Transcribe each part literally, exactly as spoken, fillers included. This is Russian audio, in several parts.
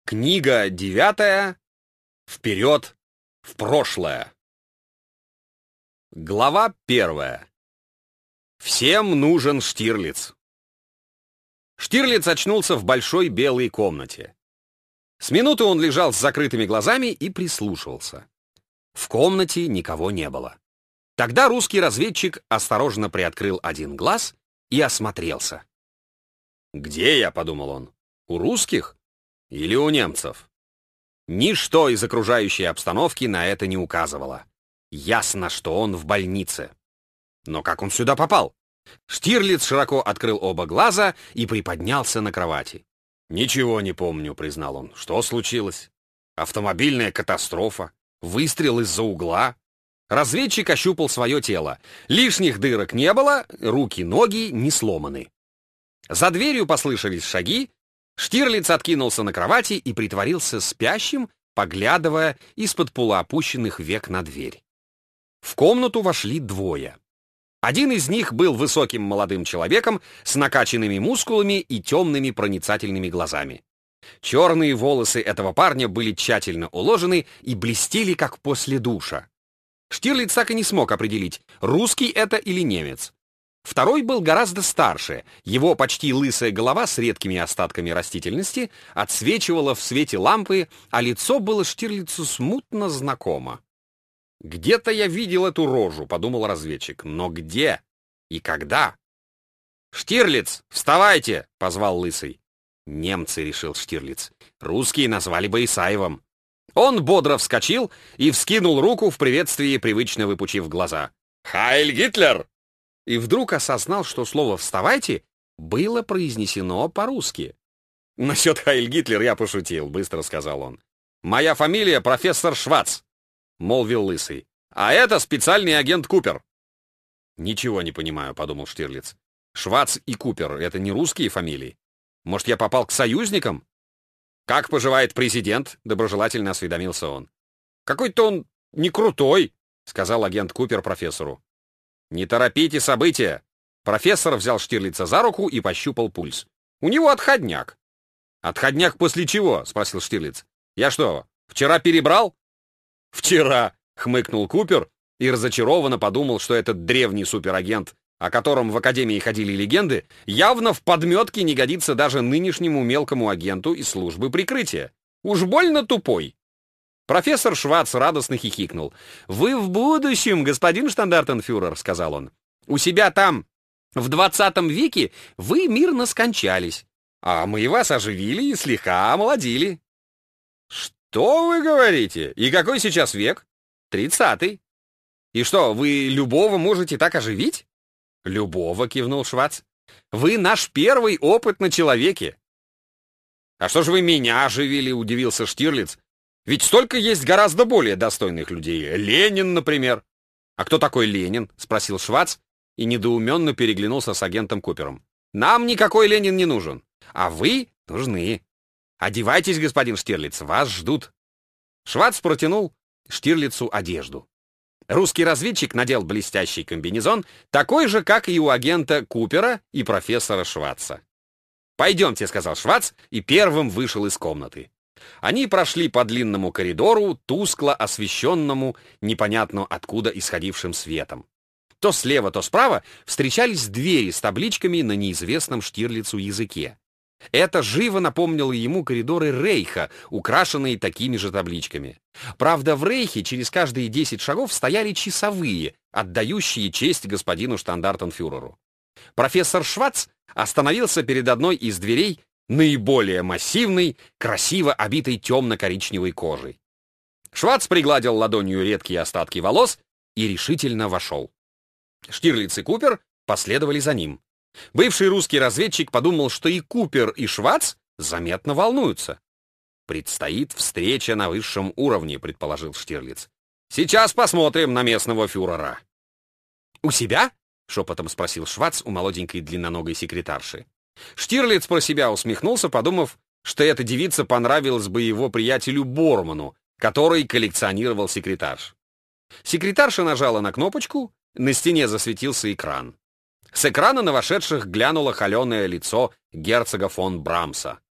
Книга девятая. Вперед в прошлое. Глава первая. Всем нужен Штирлиц. Штирлиц очнулся в большой белой комнате. С минуты он лежал с закрытыми глазами и прислушивался. В комнате никого не было. Тогда русский разведчик осторожно приоткрыл один глаз и осмотрелся. «Где я?» — подумал он. «У русских? Или у немцев?» Ничто из окружающей обстановки на это не указывало. Ясно, что он в больнице. Но как он сюда попал? Штирлиц широко открыл оба глаза и приподнялся на кровати. «Ничего не помню», — признал он. «Что случилось? Автомобильная катастрофа? Выстрел из-за угла?» Разведчик ощупал свое тело. Лишних дырок не было, руки, ноги не сломаны. За дверью послышались шаги. Штирлиц откинулся на кровати и притворился спящим, поглядывая из-под полуопущенных век на дверь. В комнату вошли двое. Один из них был высоким молодым человеком с накачанными мускулами и темными проницательными глазами. Черные волосы этого парня были тщательно уложены и блестели, как после душа. Штирлиц так и не смог определить, русский это или немец. Второй был гораздо старше, его почти лысая голова с редкими остатками растительности отсвечивала в свете лампы, а лицо было Штирлицу смутно знакомо. «Где-то я видел эту рожу», — подумал разведчик, — «но где и когда?» «Штирлиц, вставайте!» — позвал лысый. «Немцы», — решил Штирлиц, — «русские назвали бы Исаевым». Он бодро вскочил и вскинул руку в приветствии, привычно выпучив глаза. «Хайль Гитлер!» И вдруг осознал, что слово «вставайте» было произнесено по-русски. «Насчет Хайль Гитлер я пошутил», — быстро сказал он. «Моя фамилия профессор Швац», — молвил лысый. «А это специальный агент Купер». «Ничего не понимаю», — подумал Штирлиц. «Швац и Купер — это не русские фамилии? Может, я попал к союзникам?» «Как поживает президент?» — доброжелательно осведомился он. «Какой-то он не крутой», — сказал агент Купер профессору. «Не торопите события!» Профессор взял Штирлица за руку и пощупал пульс. «У него отходняк». «Отходняк после чего?» — спросил Штирлиц. «Я что, вчера перебрал?» «Вчера!» — хмыкнул Купер и разочарованно подумал, что этот древний суперагент, о котором в Академии ходили легенды, явно в подметке не годится даже нынешнему мелкому агенту из службы прикрытия. Уж больно тупой. Профессор Швац радостно хихикнул. «Вы в будущем, господин штандартенфюрер», — сказал он. «У себя там, в двадцатом веке, вы мирно скончались, а мы вас оживили и слегка омолодили». «Что вы говорите? И какой сейчас век?» «Тридцатый». «И что, вы любого можете так оживить?» «Любого», — кивнул Швац. «Вы наш первый опыт на человеке». «А что же вы меня оживили?» — удивился Штирлиц. «Ведь столько есть гораздо более достойных людей. Ленин, например». «А кто такой Ленин?» — спросил Швац и недоуменно переглянулся с агентом Купером. «Нам никакой Ленин не нужен, а вы нужны. Одевайтесь, господин Штирлиц, вас ждут». Швац протянул Штирлицу одежду. Русский разведчик надел блестящий комбинезон, такой же, как и у агента Купера и профессора Шваца. «Пойдемте», — сказал Швац и первым вышел из комнаты. Они прошли по длинному коридору, тускло освещенному, непонятно откуда исходившим светом. То слева, то справа встречались двери с табличками на неизвестном Штирлицу языке. Это живо напомнило ему коридоры Рейха, украшенные такими же табличками. Правда, в Рейхе через каждые десять шагов стояли часовые, отдающие честь господину штандартенфюреру. Профессор Швац остановился перед одной из дверей, наиболее массивной, красиво обитой темно-коричневой кожей. Швац пригладил ладонью редкие остатки волос и решительно вошел. Штирлиц и Купер последовали за ним. Бывший русский разведчик подумал, что и Купер, и Швац заметно волнуются. «Предстоит встреча на высшем уровне», — предположил Штирлиц. «Сейчас посмотрим на местного фюрера». «У себя?» — шепотом спросил Швац у молоденькой длинноногой секретарши. Штирлиц про себя усмехнулся, подумав, что эта девица понравилась бы его приятелю Борману, который коллекционировал секретарш. Секретарша нажала на кнопочку, на стене засветился экран. С экрана на вошедших глянуло холеное лицо герцога фон Брамса.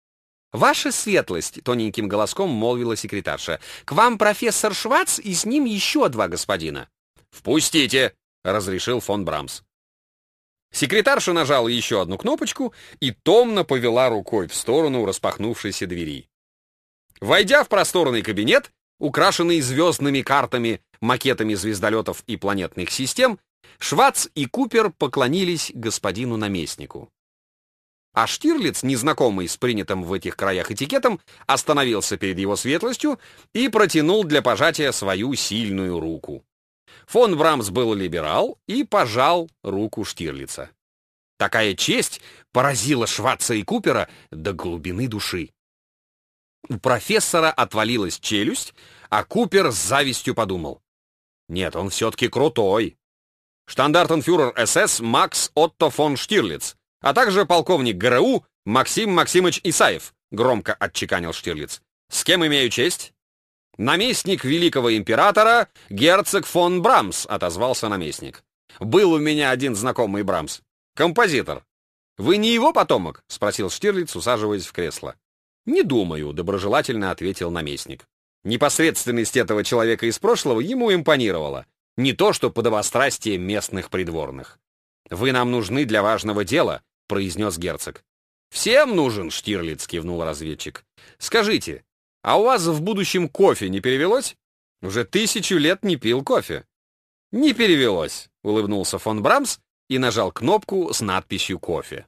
«Ваша светлость», — тоненьким голоском молвила секретарша, — «к вам профессор Швац и с ним еще два господина». «Впустите», — разрешил фон Брамс. Секретарша нажала еще одну кнопочку и томно повела рукой в сторону распахнувшейся двери. Войдя в просторный кабинет, украшенный звездными картами, макетами звездолетов и планетных систем, Швац и Купер поклонились господину наместнику. А Штирлиц, незнакомый с принятым в этих краях этикетом, остановился перед его светлостью и протянул для пожатия свою сильную руку. Фон Брамс был либерал и пожал руку Штирлица. Такая честь поразила Шваца и Купера до глубины души. У профессора отвалилась челюсть, а Купер с завистью подумал: нет, он все-таки крутой. Штандартенфюрер СС Макс Отто фон Штирлиц, а также полковник ГРУ Максим Максимыч Исаев, громко отчеканил Штирлиц. С кем имею честь? Наместник великого императора, герцог фон Брамс, отозвался наместник. Был у меня один знакомый Брамс, композитор. Вы не его потомок? Спросил Штирлиц, усаживаясь в кресло. Не думаю, доброжелательно ответил наместник. Непосредственность этого человека из прошлого ему импонировала. Не то что подобострастие местных придворных. «Вы нам нужны для важного дела», — произнес герцог. «Всем нужен», — Штирлиц кивнул разведчик. «Скажите, а у вас в будущем кофе не перевелось? Уже тысячу лет не пил кофе». «Не перевелось», — улыбнулся фон Брамс и нажал кнопку с надписью «Кофе».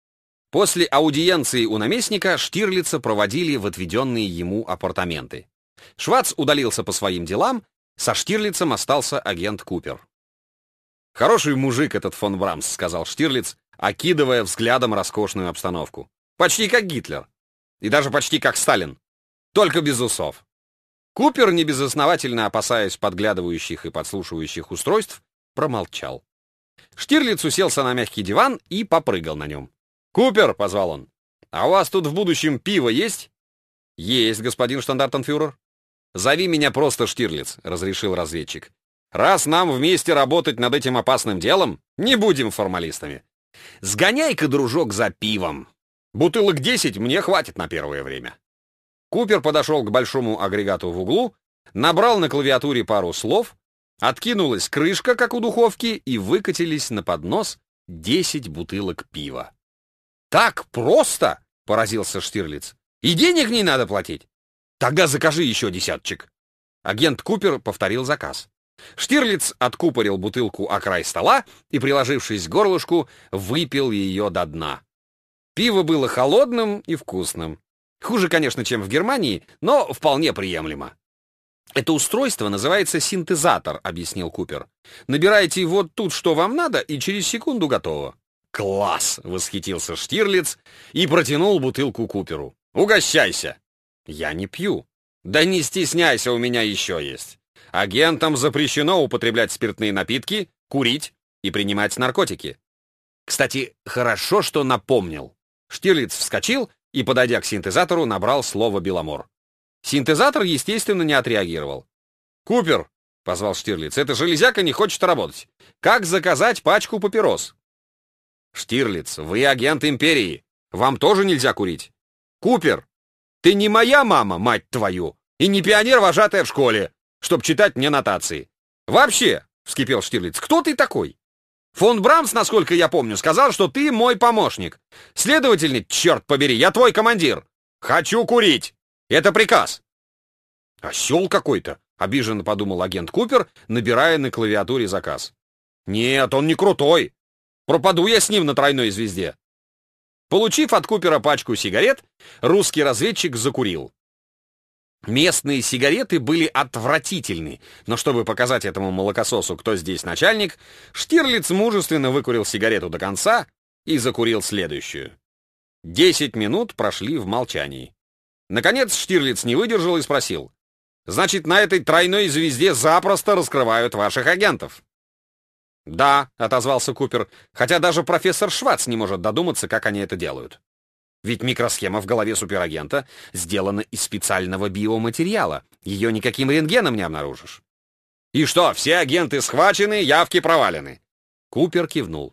После аудиенции у наместника Штирлица проводили в отведенные ему апартаменты. Швац удалился по своим делам, со Штирлицем остался агент Купер. «Хороший мужик этот фон Брамс», — сказал Штирлиц, окидывая взглядом роскошную обстановку. «Почти как Гитлер. И даже почти как Сталин. Только без усов». Купер, небезосновательно опасаясь подглядывающих и подслушивающих устройств, промолчал. Штирлиц уселся на мягкий диван и попрыгал на нем. «Купер», — позвал он, — «а у вас тут в будущем пиво есть?» «Есть, господин штандартенфюрер». «Зови меня просто Штирлиц», — разрешил разведчик. «Раз нам вместе работать над этим опасным делом, не будем формалистами. Сгоняй-ка, дружок, за пивом. Бутылок десять мне хватит на первое время». Купер подошел к большому агрегату в углу, набрал на клавиатуре пару слов, откинулась крышка, как у духовки, и выкатились на поднос десять бутылок пива. «Так просто?» — поразился Штирлиц. «И денег не надо платить? Тогда закажи еще десяточек». Агент Купер повторил заказ. Штирлиц откупорил бутылку о край стола и, приложившись к горлышку, выпил ее до дна. Пиво было холодным и вкусным. Хуже, конечно, чем в Германии, но вполне приемлемо. «Это устройство называется синтезатор», — объяснил Купер. «Набираете вот тут, что вам надо, и через секунду готово». «Класс!» — восхитился Штирлиц и протянул бутылку Куперу. «Угощайся!» «Я не пью». «Да не стесняйся, у меня еще есть. Агентам запрещено употреблять спиртные напитки, курить и принимать наркотики». «Кстати, хорошо, что напомнил». Штирлиц вскочил и, подойдя к синтезатору, набрал слово «Беломор». Синтезатор, естественно, не отреагировал. «Купер», — позвал Штирлиц, — «эта железяка не хочет работать. Как заказать пачку папирос?» «Штирлиц, вы агент империи. Вам тоже нельзя курить». «Купер, ты не моя мама, мать твою, и не пионер-вожатая в школе, чтоб читать мне нотации. Вообще», — вскипел Штирлиц, — «кто ты такой? Фон Брамс, насколько я помню, сказал, что ты мой помощник. Следовательно, черт побери, я твой командир. Хочу курить. Это приказ». «Осел какой-то», — обиженно подумал агент Купер, набирая на клавиатуре заказ. «Нет, он не крутой. Пропаду я с ним на тройной звезде». Получив от Купера пачку сигарет, русский разведчик закурил. Местные сигареты были отвратительны, но чтобы показать этому молокососу, кто здесь начальник, Штирлиц мужественно выкурил сигарету до конца и закурил следующую. Десять минут прошли в молчании. Наконец Штирлиц не выдержал и спросил: «Значит, на этой тройной звезде запросто раскрывают ваших агентов?» «Да», — отозвался Купер, хотя даже профессор Швац не может додуматься, как они это делают. Ведь микросхема в голове суперагента сделана из специального биоматериала. Ее никаким рентгеном не обнаружишь. «И что, все агенты схвачены, явки провалены?» Купер кивнул.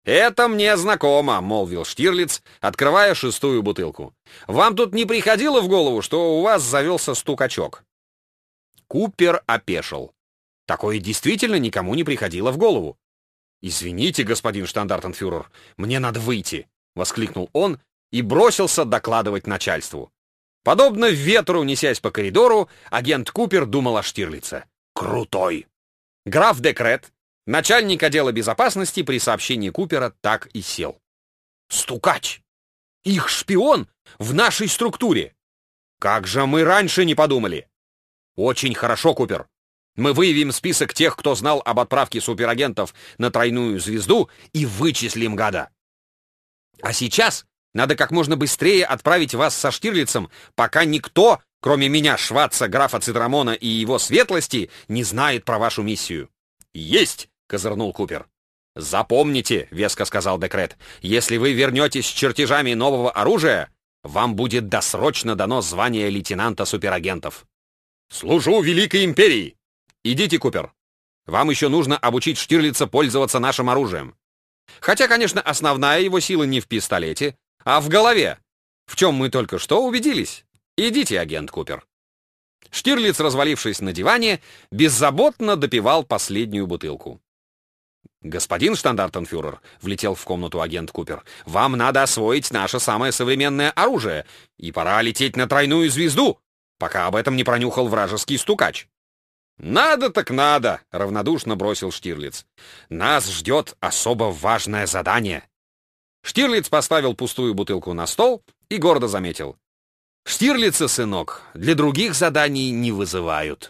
«Это мне знакомо», — молвил Штирлиц, открывая шестую бутылку. «Вам тут не приходило в голову, что у вас завелся стукачок?» Купер опешил. Такое действительно никому не приходило в голову. «Извините, господин штандартенфюрер, мне надо выйти», — воскликнул он и бросился докладывать начальству. Подобно ветру, несясь по коридору, агент Купер думал о Штирлице. «Крутой!» Граф Декрет, начальник отдела безопасности, при сообщении Купера так и сел. «Стукач! Их шпион в нашей структуре! Как же мы раньше не подумали!» «Очень хорошо, Купер. Мы выявим список тех, кто знал об отправке суперагентов на тройную звезду, и вычислим гада. А сейчас надо как можно быстрее отправить вас со Штирлицем, пока никто, кроме меня, Шварца, графа Цитрамона и его светлости, не знает про вашу миссию». «Есть!» — козырнул Купер. «Запомните», — веско сказал Декрет, «если вы вернетесь с чертежами нового оружия, вам будет досрочно дано звание лейтенанта суперагентов». «Служу Великой Империи!» «Идите, Купер. Вам еще нужно обучить Штирлица пользоваться нашим оружием. Хотя, конечно, основная его сила не в пистолете, а в голове, в чем мы только что убедились. Идите, агент Купер». Штирлиц, развалившись на диване, беззаботно допивал последнюю бутылку. «Господин штандартенфюрер», — влетел в комнату агент Купер, — «вам надо освоить наше самое современное оружие, и пора лететь на тройную звезду, пока об этом не пронюхал вражеский стукач». «Надо так надо», — равнодушно бросил Штирлиц. «Нас ждет особо важное задание». Штирлиц поставил пустую бутылку на стол и гордо заметил: «Штирлица, сынок, для других заданий не вызывают».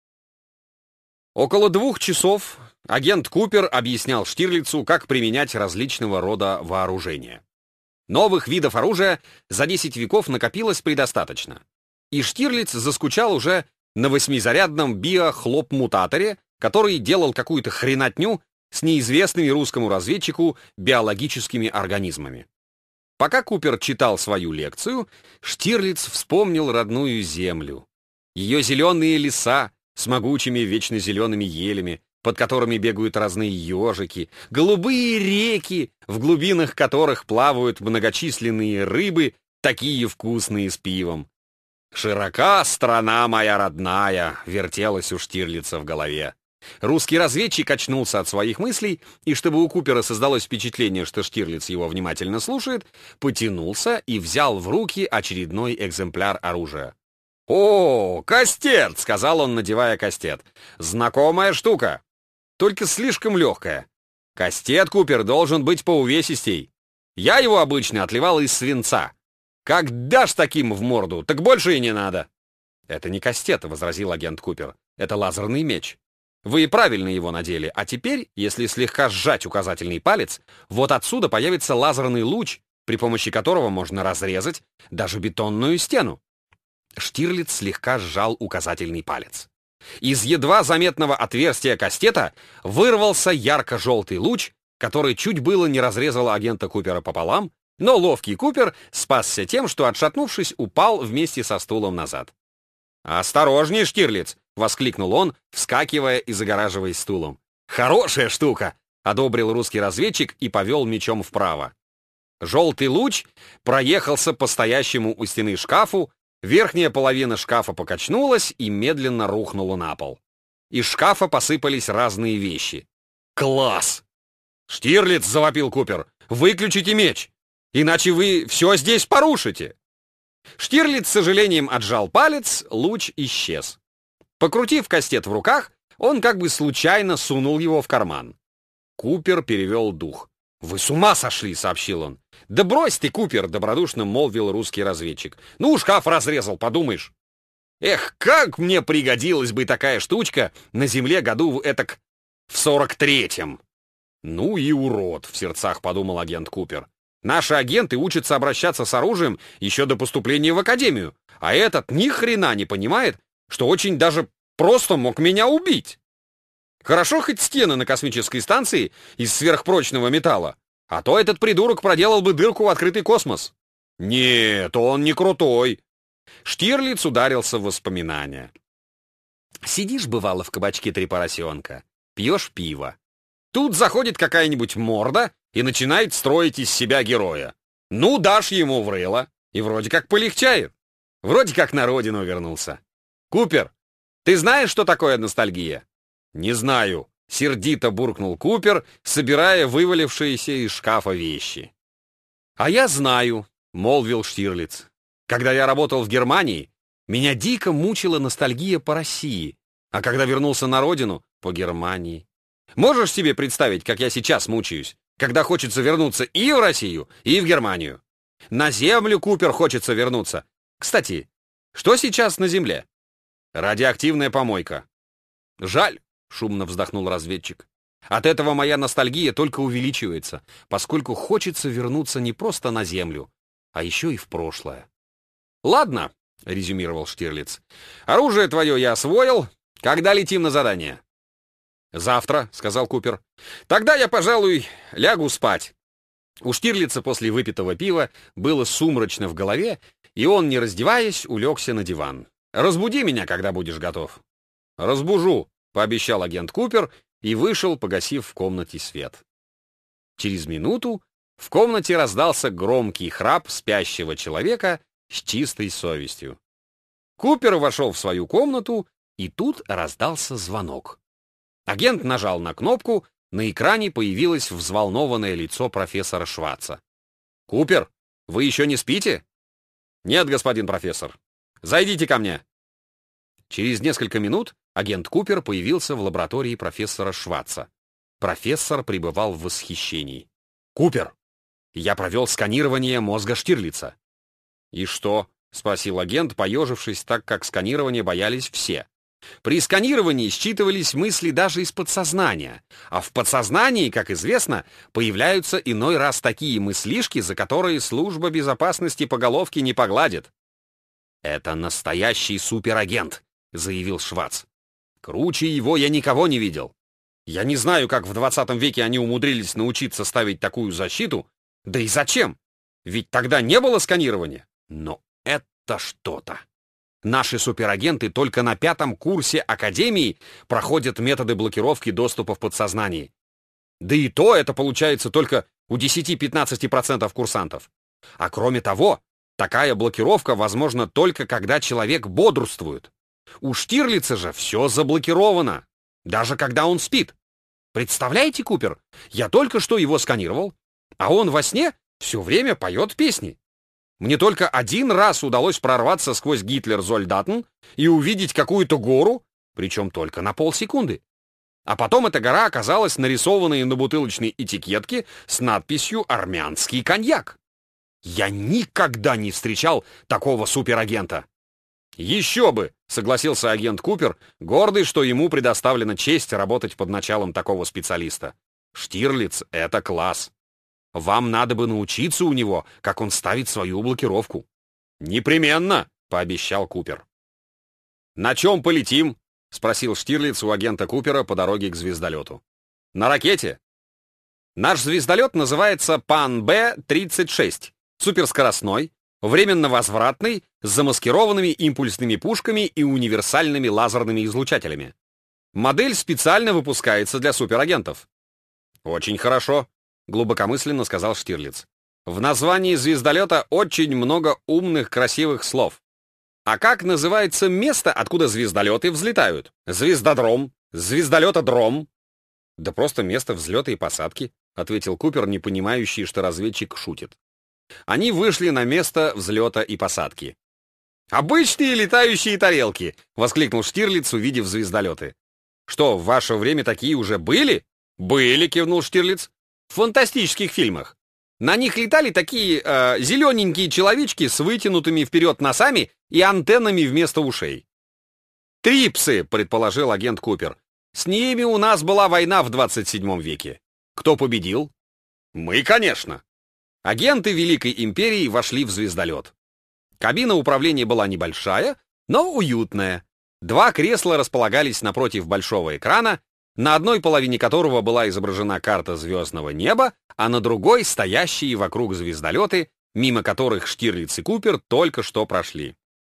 Около двух часов агент Купер объяснял Штирлицу, как применять различного рода вооружения. Новых видов оружия за десять веков накопилось предостаточно, и Штирлиц заскучал уже на восьмизарядном биохлоп-мутаторе, который делал какую-то хренотню с неизвестными русскому разведчику биологическими организмами. Пока Купер читал свою лекцию, Штирлиц вспомнил родную землю. Ее зеленые леса с могучими вечно зелеными елями, под которыми бегают разные ежики, голубые реки, в глубинах которых плавают многочисленные рыбы, такие вкусные с пивом. «Широка страна моя родная», — вертелась у Штирлица в голове. Русский разведчик очнулся от своих мыслей, и чтобы у Купера создалось впечатление, что Штирлиц его внимательно слушает, потянулся и взял в руки очередной экземпляр оружия. «О, кастет!» — сказал он, надевая кастет. «Знакомая штука, только слишком легкая. Кастет, Купер, должен быть поувесистей. Я его обычно отливал из свинца. Как дашь таким в морду, так больше и не надо». «Это не кастет», — возразил агент Купер. «Это лазерный меч. Вы и правильно его надели, а теперь, если слегка сжать указательный палец, вот отсюда появится лазерный луч, при помощи которого можно разрезать даже бетонную стену». Штирлиц слегка сжал указательный палец. Из едва заметного отверстия кастета вырвался ярко-желтый луч, который чуть было не разрезал агента Купера пополам, но ловкий Купер спасся тем, что, отшатнувшись, упал вместе со стулом назад. «Осторожней, Штирлиц!» — воскликнул он, вскакивая и загораживаясь стулом. «Хорошая штука!» — одобрил русский разведчик и повел мечом вправо. Желтый луч проехался по стоящему у стены шкафу, верхняя половина шкафа покачнулась и медленно рухнула на пол. Из шкафа посыпались разные вещи. «Класс!» «Штирлиц!» — завопил Купер. «Выключите меч! Иначе вы все здесь порушите!» Штирлиц с сожалением отжал палец, луч исчез. Покрутив кастет в руках, он как бы случайно сунул его в карман. Купер перевел дух. «Вы с ума сошли!» — сообщил он. «Да брось ты, Купер!» — добродушно молвил русский разведчик. «Ну, шкаф разрезал, подумаешь!» «Эх, как мне пригодилась бы такая штучка на земле году этак в сорок третьем!» «Ну и урод!» — в сердцах подумал агент Купер. «Наши агенты учатся обращаться с оружием еще до поступления в академию, а этот ни хрена не понимает, что очень даже просто мог меня убить. Хорошо хоть стены на космической станции из сверхпрочного металла, а то этот придурок проделал бы дырку в открытый космос. Нет, он не крутой». Штирлиц ударился в воспоминания. Сидишь, бывало, в кабачке «Три поросенка», пьешь пиво. Тут заходит какая-нибудь морда и начинает строить из себя героя. Ну, дашь ему в рыло, и вроде как полегчает. Вроде как на родину вернулся. Купер, ты знаешь, что такое ностальгия? Не знаю, сердито буркнул Купер, собирая вывалившиеся из шкафа вещи. А я знаю, молвил Штирлиц. Когда я работал в Германии, меня дико мучила ностальгия по России, а когда вернулся на родину, по Германии. Можешь себе представить, как я сейчас мучаюсь, когда хочется вернуться и в Россию, и в Германию? На землю, Купер, хочется вернуться. Кстати, что сейчас на земле? Радиоактивная помойка. Жаль, шумно вздохнул разведчик. От этого моя ностальгия только увеличивается, поскольку хочется вернуться не просто на землю, а еще и в прошлое. Ладно, резюмировал Штирлиц. Оружие твое я освоил. Когда летим на задание? Завтра, сказал Купер. Тогда я, пожалуй, лягу спать. У Штирлица после выпитого пива было сумрачно в голове, и он, не раздеваясь, улегся на диван. «Разбуди меня, когда будешь готов». «Разбужу», — пообещал агент Купер и вышел, погасив в комнате свет. Через минуту в комнате раздался громкий храп спящего человека с чистой совестью. Купер вошел в свою комнату, и тут раздался звонок. Агент нажал на кнопку, на экране появилось взволнованное лицо профессора Шварца. «Купер, вы еще не спите?» «Нет, господин профессор. Зайдите ко мне». Через несколько минут агент Купер появился в лаборатории профессора Шварца. Профессор пребывал в восхищении. «Купер, я провел сканирование мозга Штирлица». «И что?» — спросил агент, поежившись, так как сканирование боялись все. При сканировании считывались мысли даже из подсознания, а в подсознании, как известно, появляются иной раз такие мыслишки, за которые служба безопасности по головке не погладит. «Это настоящий суперагент», — заявил Шварц. «Круче его я никого не видел. Я не знаю, как в двадцатом веке они умудрились научиться ставить такую защиту. Да и зачем? Ведь тогда не было сканирования. Но это что-то. Наши суперагенты только на пятом курсе Академии проходят методы блокировки доступа в подсознании. Да и то это получается только у десяти-пятнадцати процентов курсантов. А кроме того, такая блокировка возможна только когда человек бодрствует. У Штирлица же все заблокировано, даже когда он спит. Представляете, Купер, я только что его сканировал, а он во сне все время поет песни. Мне только один раз удалось прорваться сквозь Гитлер-Зольдатен и увидеть какую-то гору, причем только на полсекунды. А потом эта гора оказалась нарисованной на бутылочной этикетке с надписью «Армянский коньяк». Я никогда не встречал такого суперагента. «Еще бы!» — согласился агент Купер, гордый, что ему предоставлена честь работать под началом такого специалиста. «Штирлиц — это класс. Вам надо бы научиться у него, как он ставит свою блокировку». «Непременно!» — пообещал Купер. «На чем полетим?» — спросил Штирлиц у агента Купера по дороге к звездолету. «На ракете. Наш звездолет называется Пан Бэ тридцать шесть, суперскоростной, временно возвратный, с замаскированными импульсными пушками и универсальными лазерными излучателями. Модель специально выпускается для суперагентов». «Очень хорошо», — глубокомысленно сказал Штирлиц. «В названии звездолета очень много умных, красивых слов. А как называется место, откуда звездолеты взлетают? Звездодром? Звездолетодром?» «Да просто место взлета и посадки», — ответил Купер, не понимающий, что разведчик шутит. Они вышли на место взлета и посадки. «Обычные летающие тарелки!» — воскликнул Штирлиц, увидев звездолеты. «Что, в ваше время такие уже были?» «Были», — кивнул Штирлиц. «В фантастических фильмах. На них летали такие э, зелененькие человечки с вытянутыми вперед носами и антеннами вместо ушей». «Трипсы», — предположил агент Купер. «С ними у нас была война в двадцать седьмом веке. Кто победил?» «Мы, конечно». Агенты Великой Империи вошли в звездолет. Кабина управления была небольшая, но уютная. Два кресла располагались напротив большого экрана, на одной половине которого была изображена карта звездного неба, а на другой — стоящие вокруг звездолеты, мимо которых Штирлиц и Купер только что прошли.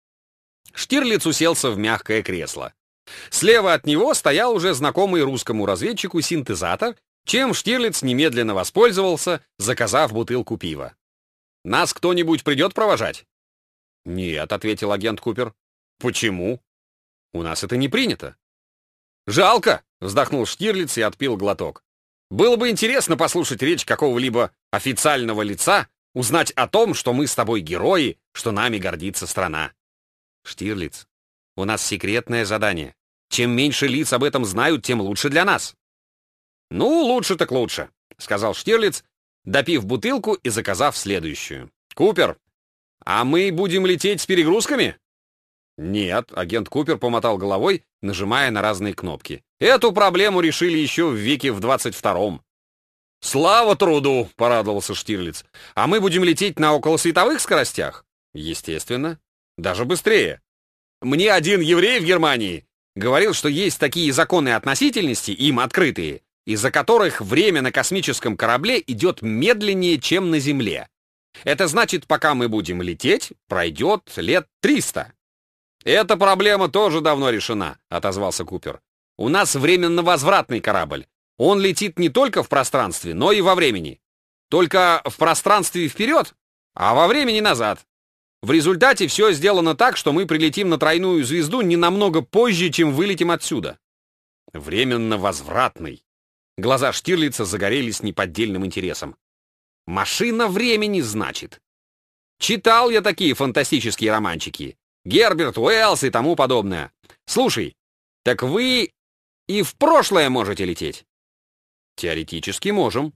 Штирлиц уселся в мягкое кресло. Слева от него стоял уже знакомый русскому разведчику синтезатор, чем Штирлиц немедленно воспользовался, заказав бутылку пива. «Нас кто-нибудь придет провожать?» «Нет», — ответил агент Купер. «Почему?» «У нас это не принято». «Жалко», — вздохнул Штирлиц и отпил глоток. «Было бы интересно послушать речь какого-либо официального лица, узнать о том, что мы с тобой герои, что нами гордится страна». «Штирлиц, у нас секретное задание. Чем меньше лиц об этом знают, тем лучше для нас». «Ну, лучше так лучше», — сказал Штирлиц, допив бутылку и заказав следующую. «Купер, а мы будем лететь с перегрузками?» «Нет», — агент Купер помотал головой, нажимая на разные кнопки. «Эту проблему решили еще в веке в двадцать втором». «Слава труду!» — порадовался Штирлиц. «А мы будем лететь на околосветовых скоростях?» «Естественно. Даже быстрее. Мне один еврей в Германии говорил, что есть такие законы относительности, им открытые, из-за которых время на космическом корабле идет медленнее, чем на Земле. Это значит, пока мы будем лететь, пройдет лет триста. «Эта проблема тоже давно решена», — отозвался Купер. «У нас временно-возвратный корабль. Он летит не только в пространстве, но и во времени. Только в пространстве вперед, а во времени назад. В результате все сделано так, что мы прилетим на тройную звезду не намного позже, чем вылетим отсюда». «Временно-возвратный». Глаза Штирлица загорелись неподдельным интересом. «Машина времени, значит. Читал я такие фантастические романчики. Герберт Уэллс и тому подобное. Слушай, так вы и в прошлое можете лететь?» «Теоретически можем.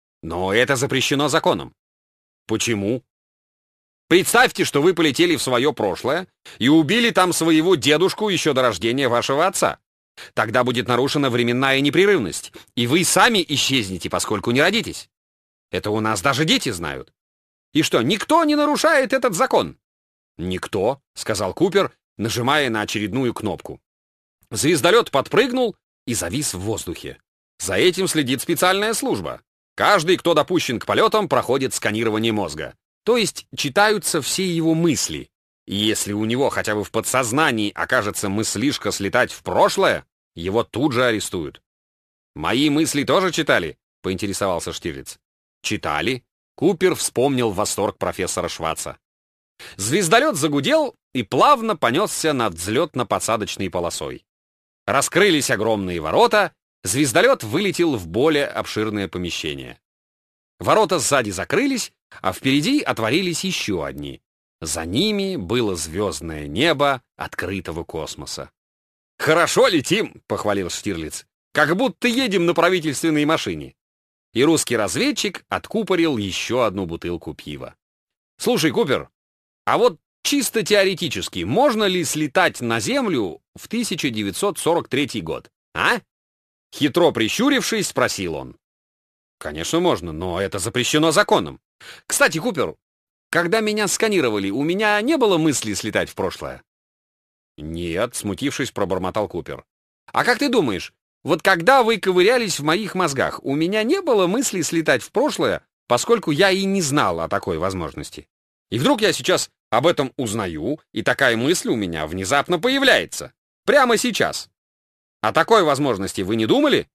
Но это запрещено законом». «Почему?» «Представьте, что вы полетели в свое прошлое и убили там своего дедушку еще до рождения вашего отца. Тогда будет нарушена временная непрерывность, и вы сами исчезнете, поскольку не родитесь. Это у нас даже дети знают. И что, никто не нарушает этот закон?» «Никто», — сказал Купер, нажимая на очередную кнопку. Звездолет подпрыгнул и завис в воздухе. За этим следит специальная служба. Каждый, кто допущен к полетам, проходит сканирование мозга. То есть читаются все его мысли. И если у него хотя бы в подсознании окажется мыслишка слетать в прошлое, его тут же арестуют. «Мои мысли тоже читали?» — поинтересовался Штирлиц. «Читали». Купер вспомнил восторг профессора Шварца. Звездолет загудел и плавно понесся над взлетно-посадочной полосой. Раскрылись огромные ворота, звездолет вылетел в более обширное помещение. Ворота сзади закрылись, а впереди отворились еще одни. За ними было звездное небо открытого космоса. «Хорошо летим», — похвалил Штирлиц, «как будто едем на правительственной машине». И русский разведчик откупорил еще одну бутылку пива. «Слушай, Купер, а вот чисто теоретически можно ли слетать на Землю в тысяча девятьсот сорок третий год, а?» Хитро прищурившись, спросил он. «Конечно можно, но это запрещено законом. Кстати, Купер, когда меня сканировали, у меня не было мысли слетать в прошлое?» «Нет», — смутившись, пробормотал Купер. «А как ты думаешь, вот когда вы ковырялись в моих мозгах, у меня не было мысли слетать в прошлое, поскольку я и не знал о такой возможности? И вдруг я сейчас об этом узнаю, и такая мысль у меня внезапно появляется. Прямо сейчас. О такой возможности вы не думали?»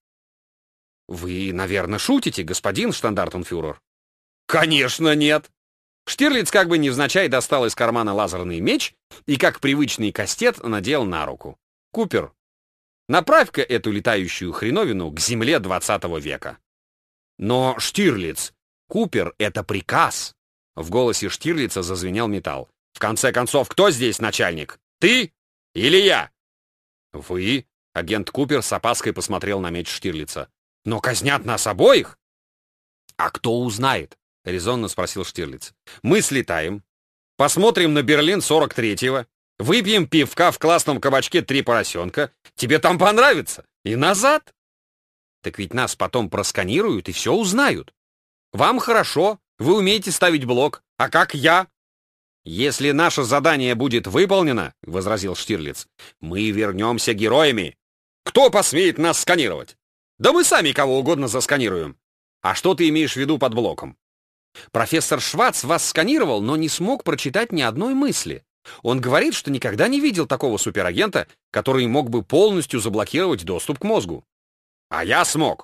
«Вы, наверное, шутите, господин штандартенфюрер?» «Конечно нет!» Штирлиц как бы невзначай достал из кармана лазерный меч и, как привычный кастет, надел на руку. «Купер, направь-ка эту летающую хреновину к земле двадцатого века». «Но, Штирлиц, Купер — это приказ!» В голосе Штирлица зазвенел металл. «В конце концов, кто здесь начальник? Ты или я?» «Вы?» — агент Купер с опаской посмотрел на меч Штирлица. «Но казнят нас обоих?» «А кто узнает?» — резонно спросил Штирлиц. «Мы слетаем, посмотрим на Берлин сорок третьего, выпьем пивка в классном кабачке «Три поросенка», тебе там понравится, и назад». «Так ведь нас потом просканируют и все узнают. Вам хорошо, вы умеете ставить блок, а как я?» «Если наше задание будет выполнено, — возразил Штирлиц, — мы вернемся героями. Кто посмеет нас сканировать? Да мы сами кого угодно засканируем. А что ты имеешь в виду под блоком?» «Профессор Шварц вас сканировал, но не смог прочитать ни одной мысли. Он говорит, что никогда не видел такого суперагента, который мог бы полностью заблокировать доступ к мозгу». «А я смог.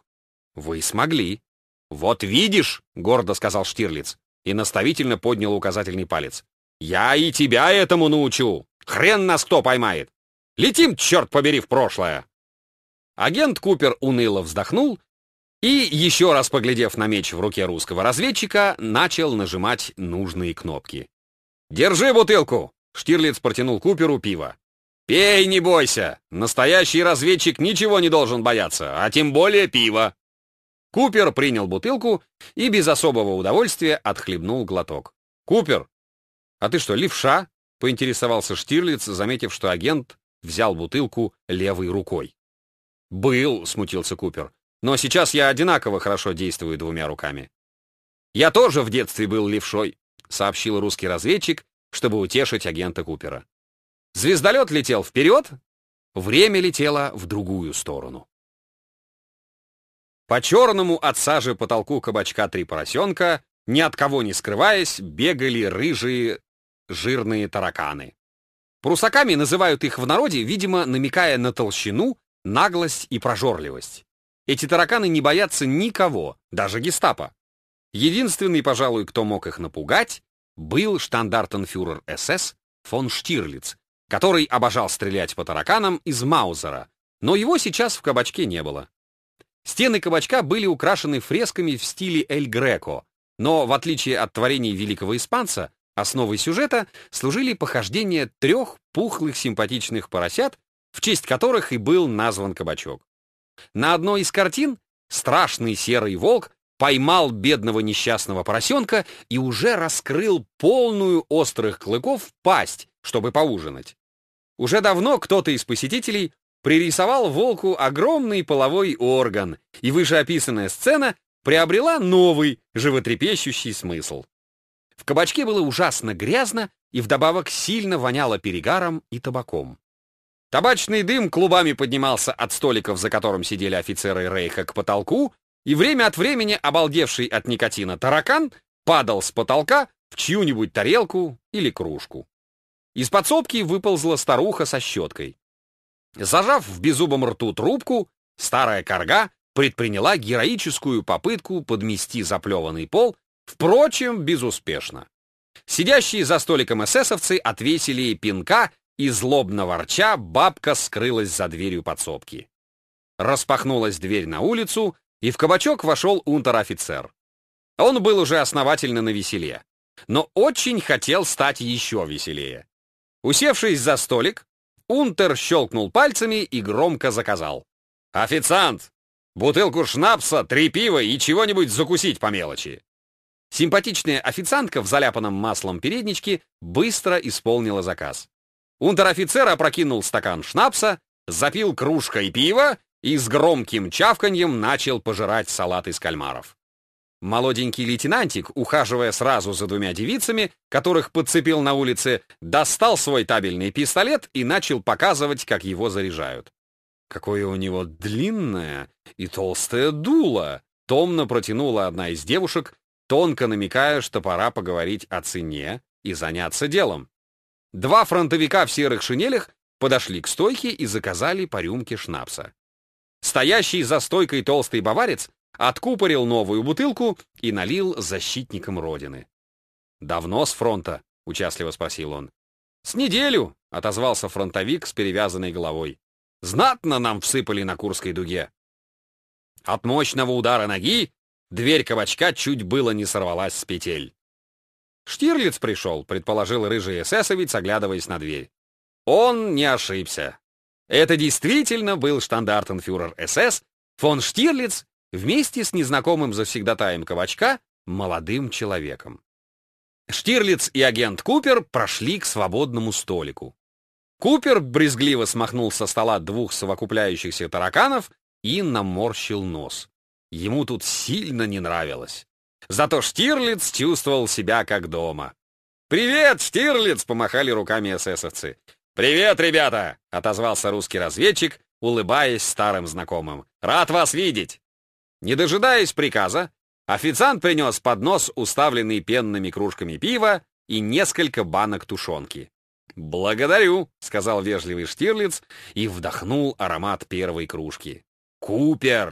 Вы смогли. Вот видишь, гордо сказал Штирлиц и наставительно поднял указательный палец. Я и тебя этому научу. Хрен нас кто поймает. Летим, черт побери, в прошлое. Агент Купер уныло вздохнул и, еще раз поглядев на меч в руке русского разведчика, начал нажимать нужные кнопки. «Держи бутылку!» — Штирлиц протянул Куперу пиво. «Пей, не бойся! Настоящий разведчик ничего не должен бояться, а тем более пива!» Купер принял бутылку и без особого удовольствия отхлебнул глоток. «Купер, а ты что, левша?» — поинтересовался Штирлиц, заметив, что агент взял бутылку левой рукой. «Был», — смутился Купер, — «но сейчас я одинаково хорошо действую двумя руками». «Я тоже в детстве был левшой», — сообщил русский разведчик, чтобы утешить агента Купера. Звездолет летел вперед, время летело в другую сторону. По черному от сажи потолку кабачка «Три поросенка», ни от кого не скрываясь, бегали рыжие жирные тараканы. Прусаками называют их в народе, видимо, намекая на толщину, наглость и прожорливость. Эти тараканы не боятся никого, даже гестапо. Единственный, пожалуй, кто мог их напугать, был штандартенфюрер эс эс фон Штирлиц, который обожал стрелять по тараканам из Маузера, но его сейчас в кабачке не было. Стены кабачка были украшены фресками в стиле Эль Греко, но, в отличие от творений великого испанца, основой сюжета служили похождения трех пухлых симпатичных поросят, в честь которых и был назван кабачок. На одной из картин страшный серый волк поймал бедного несчастного поросенка и уже раскрыл полную острых клыков пасть, чтобы поужинать. Уже давно кто-то из посетителей пририсовал волку огромный половой орган, и вышеописанная сцена приобрела новый, животрепещущий смысл. В кабачке было ужасно грязно и вдобавок сильно воняло перегаром и табаком. Табачный дым клубами поднимался от столиков, за которым сидели офицеры Рейха, к потолку, и время от времени обалдевший от никотина таракан падал с потолка в чью-нибудь тарелку или кружку. Из подсобки выползла старуха со щеткой. Зажав в беззубом рту трубку, старая корга предприняла героическую попытку подмести заплеванный пол, впрочем, безуспешно. Сидящие за столиком эсэсовцы отвесили ей пинка, и злобно ворча бабка скрылась за дверью подсобки. Распахнулась дверь на улицу, и в кабачок вошел унтер-офицер. Он был уже основательно навеселе, но очень хотел стать еще веселее. Усевшись за столик, унтер щелкнул пальцами и громко заказал: «Официант! Бутылку шнапса, три пива и чего-нибудь закусить по мелочи!» Симпатичная официантка в заляпанном маслом передничке быстро исполнила заказ. Унтер-офицер опрокинул стакан шнапса, запил кружкой пива и с громким чавканьем начал пожирать салат из кальмаров. Молоденький лейтенантик, ухаживая сразу за двумя девицами, которых подцепил на улице, достал свой табельный пистолет и начал показывать, как его заряжают. «Какое у него длинное и толстое дуло!» — томно протянула одна из девушек, тонко намекая, что пора поговорить о цене и заняться делом. Два фронтовика в серых шинелях подошли к стойке и заказали по рюмке шнапса. Стоящий за стойкой толстый баварец откупорил новую бутылку и налил защитникам Родины. «Давно с фронта?» — участливо спросил он. «С неделю», — отозвался фронтовик с перевязанной головой. «Знатно нам всыпали на Курской дуге». От мощного удара ноги дверь кабачка чуть было не сорвалась с петель. «Штирлиц пришел», — предположил рыжий эсэсовец, оглядываясь на дверь. Он не ошибся. Это действительно был штандартенфюрер эс эс фон Штирлиц вместе с незнакомым завсегдатаем кабачка, молодым человеком. Штирлиц и агент Купер прошли к свободному столику. Купер брезгливо смахнул со стола двух совокупляющихся тараканов и наморщил нос. Ему тут сильно не нравилось. Зато Штирлиц чувствовал себя как дома. «Привет, Штирлиц!» — помахали руками эсэсовцы. «Привет, ребята!» — отозвался русский разведчик, улыбаясь старым знакомым. «Рад вас видеть!» Не дожидаясь приказа, официант принес поднос, уставленный пенными кружками пива и несколько банок тушенки. «Благодарю», — сказал вежливый Штирлиц и вдохнул аромат первой кружки. «Купер!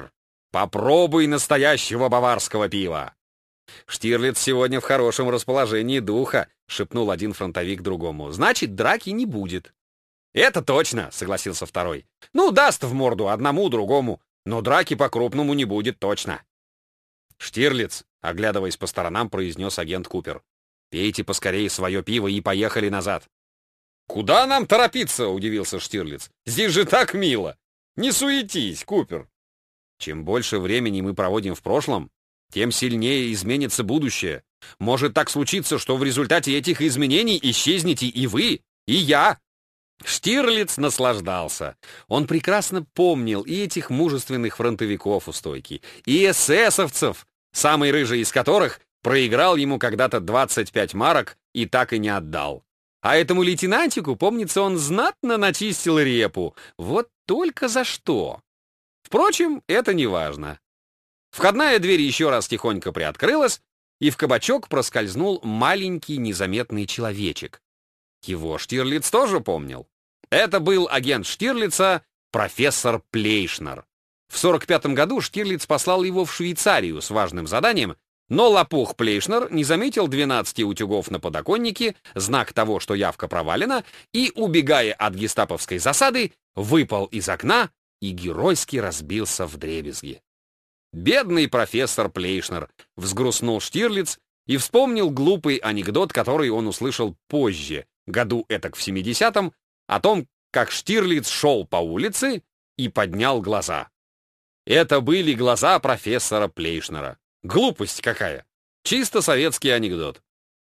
Попробуй настоящего баварского пива. Штирлиц сегодня в хорошем расположении духа, шепнул один фронтовик другому. Значит, драки не будет. Это точно, согласился второй. Ну, даст в морду одному, другому, но драки по-крупному не будет точно. Штирлиц, оглядываясь по сторонам, произнес агент Купер. Пейте поскорее свое пиво и поехали назад. Куда нам торопиться, удивился Штирлиц. Здесь же так мило. Не суетись, Купер. Чем больше времени мы проводим в прошлом, тем сильнее изменится будущее. Может так случиться, что в результате этих изменений исчезнете и вы, и я. Штирлиц наслаждался. Он прекрасно помнил и этих мужественных фронтовиков у стойки, и эсэсовцев, самый рыжий из которых проиграл ему когда-то двадцать пять марок и так и не отдал. А этому лейтенантику, помнится, он знатно начистил репу. Вот только за что. Впрочем, это не важно. Входная дверь еще раз тихонько приоткрылась, и в кабачок проскользнул маленький незаметный человечек. Его Штирлиц тоже помнил. Это был агент Штирлица, профессор Плейшнер. В сорок пятом году Штирлиц послал его в Швейцарию с важным заданием, но лопух Плейшнер не заметил двенадцати утюгов на подоконнике, знак того, что явка провалена, и, убегая от гестаповской засады, выпал из окна и геройски разбился вдребезги. «Бедный профессор Плейшнер», — взгрустнул Штирлиц и вспомнил глупый анекдот, который он услышал позже, году этак в семидесятом, о том, как Штирлиц шел по улице и поднял глаза. Это были глаза профессора Плейшнера. Глупость какая! Чисто советский анекдот.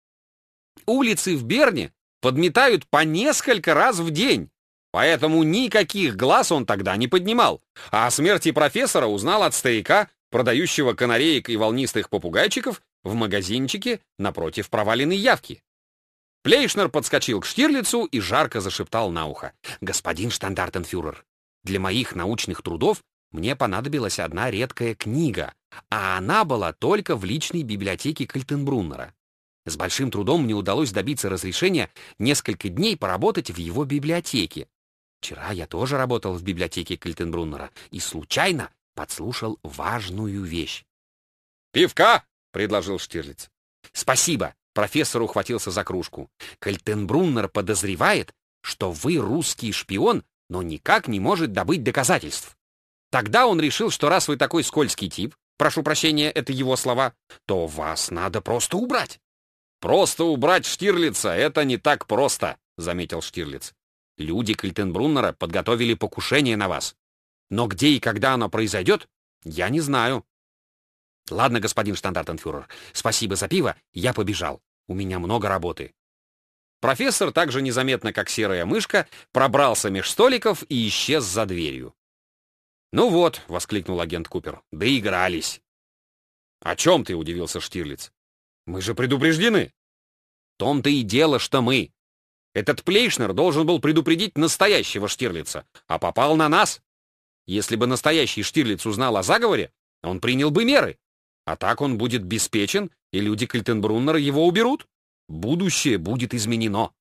Улицы в Берне подметают по несколько раз в день, поэтому никаких глаз он тогда не поднимал, а о смерти профессора узнал от старика, продающего канареек и волнистых попугайчиков в магазинчике напротив проваленной явки. Плейшнер подскочил к Штирлицу и жарко зашептал на ухо. «Господин штандартенфюрер, для моих научных трудов мне понадобилась одна редкая книга, а она была только в личной библиотеке Кальтенбруннера. С большим трудом мне удалось добиться разрешения несколько дней поработать в его библиотеке. Вчера я тоже работал в библиотеке Кальтенбруннера и случайно подслушал важную вещь». «Пивка!» — предложил Штирлиц. «Спасибо!» — профессор ухватился за кружку. «Кальтенбруннер подозревает, что вы русский шпион, но никак не может добыть доказательств. Тогда он решил, что раз вы такой скользкий тип, прошу прощения, это его слова, то вас надо просто убрать». «Просто убрать Штирлица — это не так просто», — заметил Штирлиц. «Люди Кальтенбруннера подготовили покушение на вас. Но где и когда оно произойдет, я не знаю». «Ладно, господин штандартенфюрер, спасибо за пиво, я побежал. У меня много работы». Профессор, так же незаметно, как серая мышка, пробрался меж столиков и исчез за дверью. «Ну вот», — воскликнул агент Купер, — «доигрались». «О чем ты?» — удивился Штирлиц. «Мы же предупреждены». «В том-то и дело, что мы. Этот Плейшнер должен был предупредить настоящего Штирлица, а попал на нас. Если бы настоящий Штирлиц узнал о заговоре, он принял бы меры. А так он будет беспечен, и люди Кальтенбруннера его уберут. Будущее будет изменено».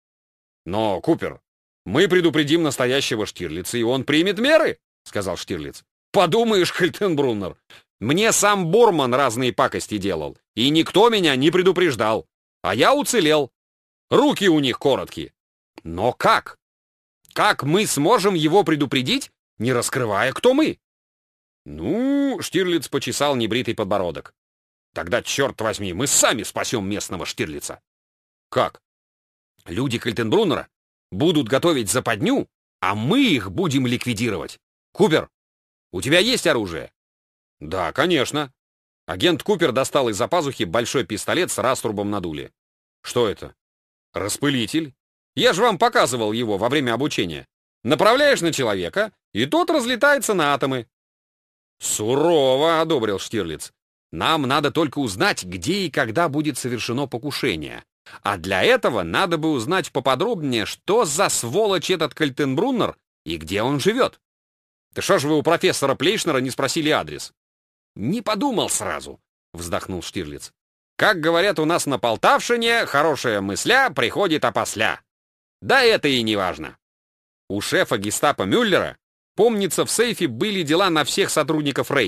«Но, Купер, мы предупредим настоящего Штирлица, и он примет меры», — сказал Штирлиц. «Подумаешь, Кальтенбруннер, мне сам Борман разные пакости делал, и никто меня не предупреждал. А я уцелел. Руки у них короткие. Но как? Как мы сможем его предупредить, не раскрывая, кто мы?» «Ну...» — Штирлиц почесал небритый подбородок. «Тогда, черт возьми, мы сами спасем местного Штирлица». «Как?» «Люди Кальтенбруннера будут готовить западню, а мы их будем ликвидировать. Купер, у тебя есть оружие?» «Да, конечно». Агент Купер достал из-за пазухи большой пистолет с раструбом на дуле. «Что это?» «Распылитель. Я же вам показывал его во время обучения. Направляешь на человека, и тот разлетается на атомы». «Сурово», — одобрил Штирлиц. «Нам надо только узнать, где и когда будет совершено покушение. А для этого надо бы узнать поподробнее, что за сволочь этот Кальтенбруннер и где он живет. Да что ж вы у профессора Плейшнера не спросили адрес?» «Не подумал сразу», — вздохнул Штирлиц. «Как говорят у нас на Полтавщине, хорошая мысля приходит опосля. Да это и не важно. У шефа гестапо Мюллера, помнится, в сейфе были дела на всех сотрудников Рейха.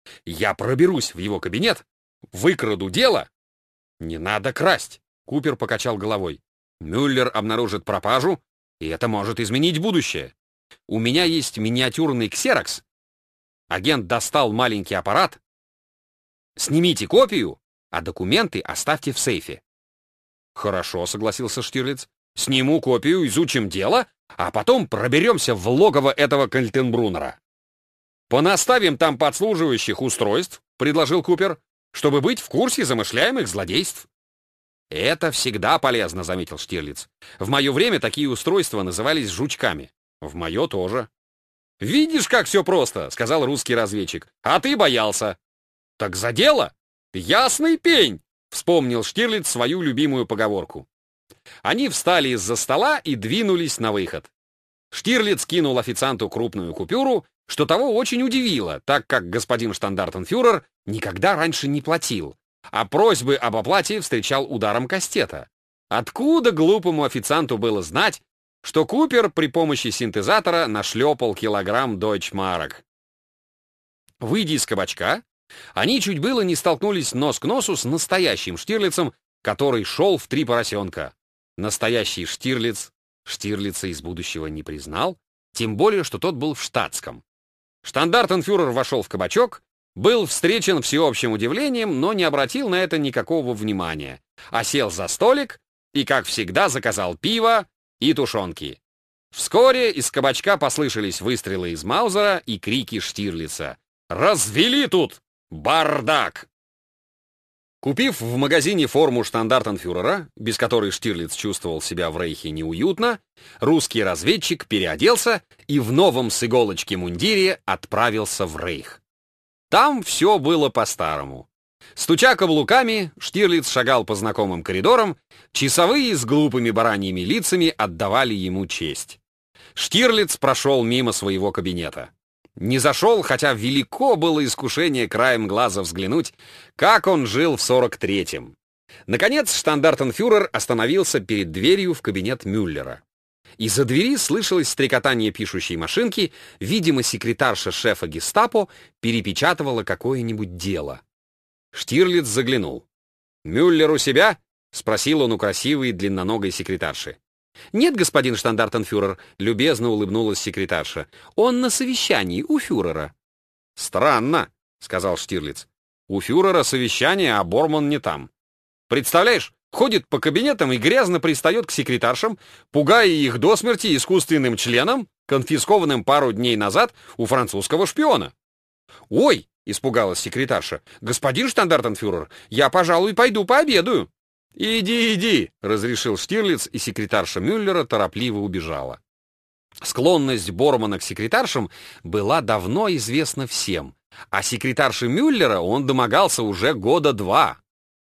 Я проберусь в его кабинет, выкраду дело. Не надо красть, Купер покачал головой. Мюллер обнаружит пропажу, и это может изменить будущее. У меня есть миниатюрный ксерокс. Агент достал маленький аппарат. Снимите копию, а документы оставьте в сейфе. Хорошо, согласился Штирлиц. Сниму копию, изучим дело, а потом проберемся в логово этого Кальтенбруннера. Понаставим там подслуживающих устройств, предложил Купер, чтобы быть в курсе замышляемых злодейств. Это всегда полезно, заметил Штирлиц. В мое время такие устройства назывались жучками. В мое тоже. Видишь, как все просто, сказал русский разведчик. А ты боялся. Так за дело? Ясный пень, вспомнил Штирлиц свою любимую поговорку. Они встали из-за стола и двинулись на выход. Штирлиц кинул официанту крупную купюру, что того очень удивило, так как господин штандартенфюрер никогда раньше не платил, а просьбы об оплате встречал ударом кастета. Откуда глупому официанту было знать, что Купер при помощи синтезатора нашлепал килограмм дойчмарок? Выйдя из кабачка, они чуть было не столкнулись нос к носу с настоящим Штирлицем, который шел в три поросенка. Настоящий Штирлиц Штирлица из будущего не признал, тем более, что тот был в штатском. Штандартенфюрер вошел в кабачок, был встречен всеобщим удивлением, но не обратил на это никакого внимания, а сел за столик и, как всегда, заказал пиво и тушенки. Вскоре из кабачка послышались выстрелы из Маузера и крики Штирлица. «Развели тут! Бардак!» Купив в магазине форму штандартенфюрера, без которой Штирлиц чувствовал себя в Рейхе неуютно, русский разведчик переоделся и в новом с иголочки мундире отправился в Рейх. Там все было по-старому. Стуча каблуками, Штирлиц шагал по знакомым коридорам, часовые с глупыми бараньими лицами отдавали ему честь. Штирлиц прошел мимо своего кабинета. Не зашел, хотя велико было искушение краем глаза взглянуть, как он жил в сорок третьем. Наконец штандартенфюрер остановился перед дверью в кабинет Мюллера. Из-за двери слышалось стрекотание пишущей машинки, видимо, секретарша шефа гестапо перепечатывала какое-нибудь дело. Штирлиц заглянул. «Мюллер у себя?» — спросил он у красивой длинноногой секретарши. «Нет, господин штандартенфюрер», — любезно улыбнулась секретарша. «Он на совещании у фюрера». «Странно», — сказал Штирлиц. «У фюрера совещание, а Борман не там. Представляешь, ходит по кабинетам и грязно пристает к секретаршам, пугая их до смерти искусственным членом, конфискованным пару дней назад у французского шпиона». «Ой!» — испугалась секретарша. «Господин штандартенфюрер, я, пожалуй, пойду пообедаю». «Иди, иди», — разрешил Штирлиц, и секретарша Мюллера торопливо убежала. Склонность Бормана к секретаршам была давно известна всем, а секретарши Мюллера он домогался уже года два.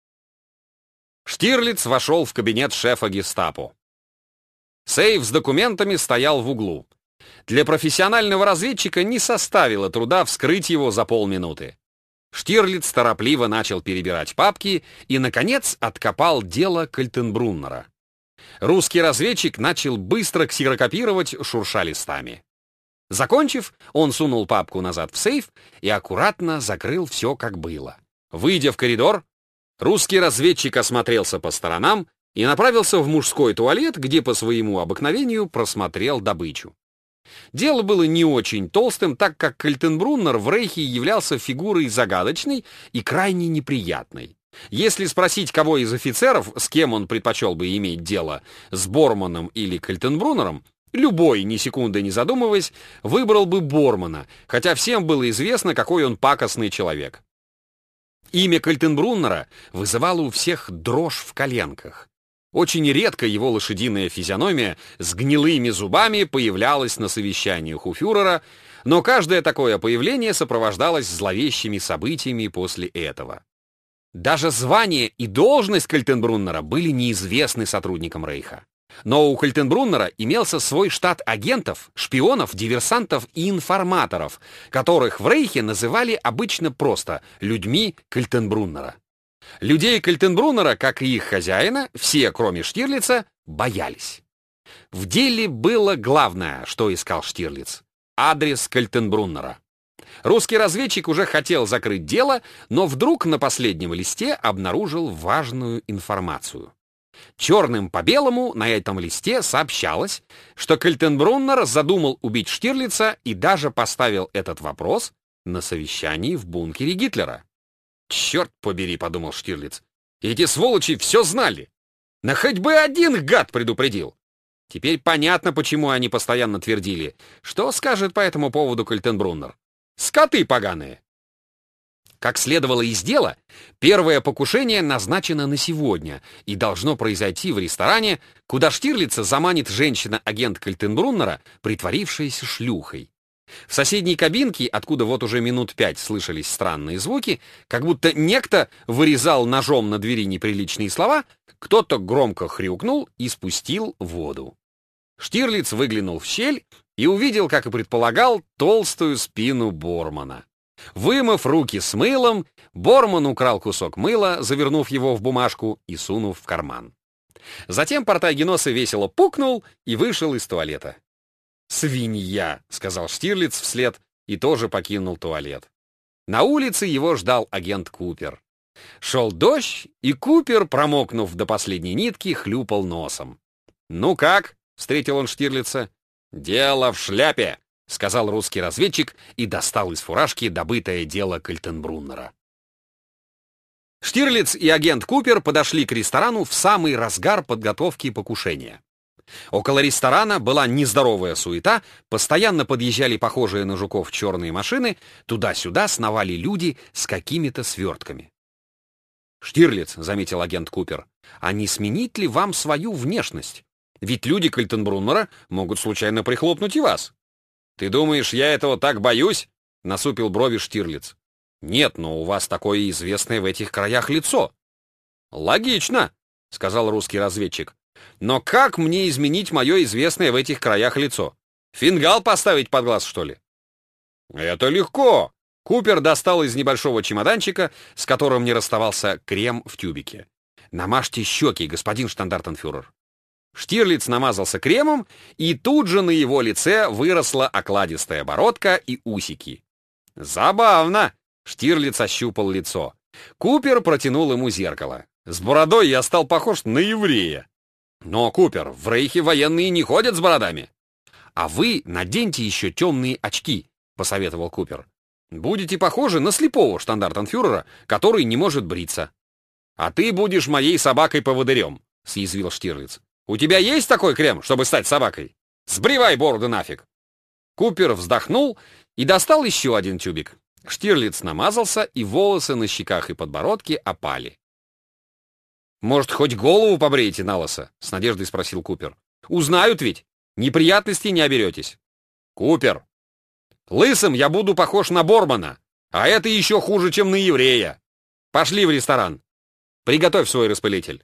Штирлиц вошел в кабинет шефа гестапо. Сейф с документами стоял в углу. Для профессионального разведчика не составило труда вскрыть его за полминуты. Штирлиц торопливо начал перебирать папки и, наконец, откопал дело Кальтенбруннера. Русский разведчик начал быстро ксерокопировать, шурша листами. Закончив, он сунул папку назад в сейф и аккуратно закрыл все, как было. Выйдя в коридор, русский разведчик осмотрелся по сторонам и направился в мужской туалет, где по своему обыкновению просмотрел добычу. Дело было не очень толстым, так как Кальтенбруннер в Рейхе являлся фигурой загадочной и крайне неприятной. Если спросить кого из офицеров, с кем он предпочел бы иметь дело, с Борманом или Кальтенбруннером, любой, ни секунды не задумываясь, выбрал бы Бормана, хотя всем было известно, какой он пакостный человек. Имя Кальтенбруннера вызывало у всех дрожь в коленках. Очень редко его лошадиная физиономия с гнилыми зубами появлялась на совещаниях у фюрера, но каждое такое появление сопровождалось зловещими событиями после этого. Даже звание и должность Кальтенбруннера были неизвестны сотрудникам Рейха. Но у Кальтенбруннера имелся свой штат агентов, шпионов, диверсантов и информаторов, которых в Рейхе называли обычно просто «людьми Кальтенбруннера». Людей Кальтенбруннера, как и их хозяина, все, кроме Штирлица, боялись. В деле было главное, что искал Штирлиц — адрес Кальтенбруннера. Русский разведчик уже хотел закрыть дело, но вдруг на последнем листе обнаружил важную информацию. Черным по белому на этом листе сообщалось, что Кальтенбруннер задумал убить Штирлица и даже поставил этот вопрос на совещании в бункере Гитлера. «Черт побери», — подумал Штирлиц, — «эти сволочи все знали. Но хоть бы один гад предупредил». Теперь понятно, почему они постоянно твердили. Что скажет по этому поводу Кальтенбруннер? Скоты поганые. Как следовало из дела, первое покушение назначено на сегодня и должно произойти в ресторане, куда Штирлица заманит женщина-агент Кальтенбруннера, притворившаяся шлюхой. В соседней кабинке, откуда вот уже минут пять слышались странные звуки, как будто некто вырезал ножом на двери неприличные слова, кто-то громко хрюкнул и спустил воду. Штирлиц выглянул в щель и увидел, как и предполагал, толстую спину Бормана. Вымыв руки с мылом, Борман украл кусок мыла, завернув его в бумажку и сунув в карман. Затем Портагеноса весело пукнул и вышел из туалета. «Свинья!» — сказал Штирлиц вслед и тоже покинул туалет. На улице его ждал агент Купер. Шел дождь, и Купер, промокнув до последней нитки, хлюпал носом. «Ну как?» — встретил он Штирлица. «Дело в шляпе!» — сказал русский разведчик и достал из фуражки добытое дело Кальтенбруннера. Штирлиц и агент Купер подошли к ресторану в самый разгар подготовки покушения. Около ресторана была нездоровая суета, постоянно подъезжали похожие на жуков черные машины, туда-сюда сновали люди с какими-то свертками. «Штирлиц», — заметил агент Купер, — «а не сменить ли вам свою внешность? Ведь люди Кальтенбруннера могут случайно прихлопнуть и вас». «Ты думаешь, я этого так боюсь?» — насупил брови Штирлиц. «Нет, но у вас такое известное в этих краях лицо». «Логично», — сказал русский разведчик. «Но как мне изменить мое известное в этих краях лицо? Фингал поставить под глаз, что ли?» «Это легко!» Купер достал из небольшого чемоданчика, с которым не расставался, крем в тюбике. «Намажьте щеки, господин штандартенфюрер». Штирлиц намазался кремом, и тут же на его лице выросла окладистая бородка и усики. «Забавно!» — Штирлиц ощупал лицо. Купер протянул ему зеркало. «С бородой я стал похож на еврея». «Но, Купер, в рейхе военные не ходят с бородами». «А вы наденьте еще темные очки», — посоветовал Купер. «Будете похожи на слепого штандартенфюрера, который не может бриться». «А ты будешь моей собакой-поводырем», — съязвил Штирлиц. «У тебя есть такой крем, чтобы стать собакой? Сбривай бороду нафиг!» Купер вздохнул и достал еще один тюбик. Штирлиц намазался, и волосы на щеках и подбородке опали. «Может, хоть голову побреете на лысо?» — с надеждой спросил Купер. «Узнают ведь! Неприятностей не оберетесь!» «Купер! Лысым я буду похож на Бормана, а это еще хуже, чем на еврея! Пошли в ресторан! Приготовь свой распылитель!»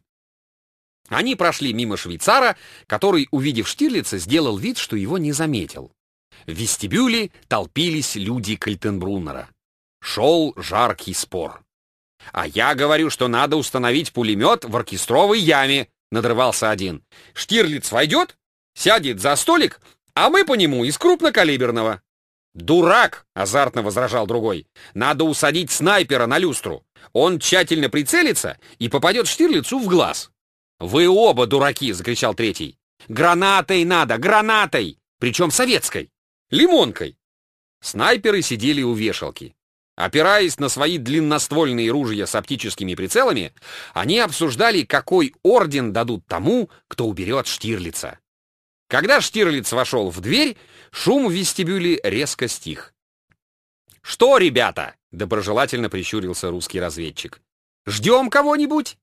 Они прошли мимо швейцара, который, увидев Штирлица, сделал вид, что его не заметил. В вестибюле толпились люди Кальтенбруннера. Шел жаркий спор. «А я говорю, что надо установить пулемет в оркестровой яме», — надрывался один. «Штирлиц войдет, сядет за столик, а мы по нему из крупнокалиберного». «Дурак!» — азартно возражал другой. «Надо усадить снайпера на люстру. Он тщательно прицелится и попадет Штирлицу в глаз». «Вы оба дураки!» — закричал третий. «Гранатой надо, гранатой! Причем советской! Лимонкой!» Снайперы сидели у вешалки. Опираясь на свои длинноствольные ружья с оптическими прицелами, они обсуждали, какой орден дадут тому, кто уберет Штирлица. Когда Штирлиц вошел в дверь, шум в вестибюле резко стих. «Что, ребята?» — доброжелательно прищурился русский разведчик. «Ждем кого-нибудь?»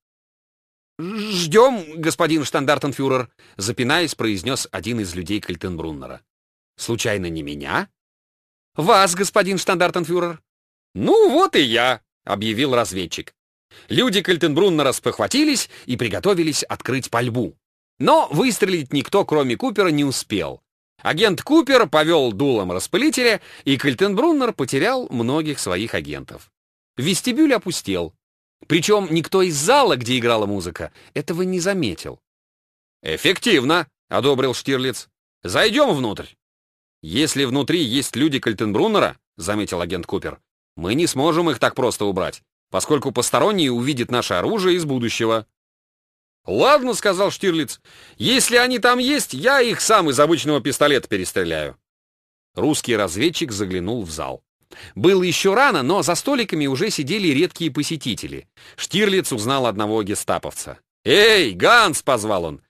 «Ждем, господин штандартенфюрер», — запинаясь, произнес один из людей Кальтенбруннера. «Случайно не меня?» «Вас, господин штандартенфюрер». «Ну вот и я», — объявил разведчик. Люди Кальтенбруннера спохватились и приготовились открыть пальбу. Но выстрелить никто, кроме Купера, не успел. Агент Купер повел дулом распылителя, и Кальтенбруннер потерял многих своих агентов. Вестибюль опустел. Причем никто из зала, где играла музыка, этого не заметил. «Эффективно», — одобрил Штирлиц. «Зайдем внутрь». «Если внутри есть люди Кальтенбруннера», — заметил агент Купер. «Мы не сможем их так просто убрать, поскольку посторонние увидят наше оружие из будущего». «Ладно», — сказал Штирлиц, — «если они там есть, я их сам из обычного пистолета перестреляю». Русский разведчик заглянул в зал. Было еще рано, но за столиками уже сидели редкие посетители. Штирлиц узнал одного гестаповца. «Эй, Ганс!» — позвал он.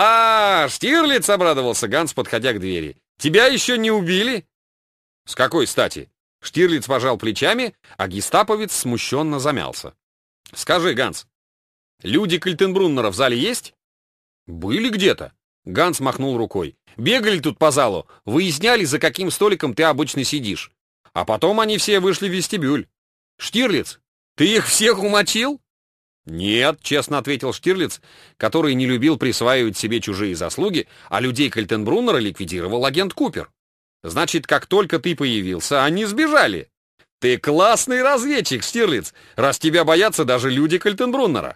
«А, Штирлиц!» — обрадовался Ганс, подходя к двери. «Тебя еще не убили?» «С какой стати?» Штирлиц пожал плечами, а гестаповец смущенно замялся. «Скажи, Ганс, люди Кальтенбруннера в зале есть?» «Были где-то». Ганс махнул рукой. «Бегали тут по залу, выясняли, за каким столиком ты обычно сидишь. А потом они все вышли в вестибюль. Штирлиц, ты их всех умочил?» «Нет», — честно ответил Штирлиц, который не любил присваивать себе чужие заслуги, а людей Кальтенбруннера ликвидировал агент Купер. «Значит, как только ты появился, они сбежали. Ты классный разведчик, Штирлиц, раз тебя боятся даже люди Кальтенбруннера».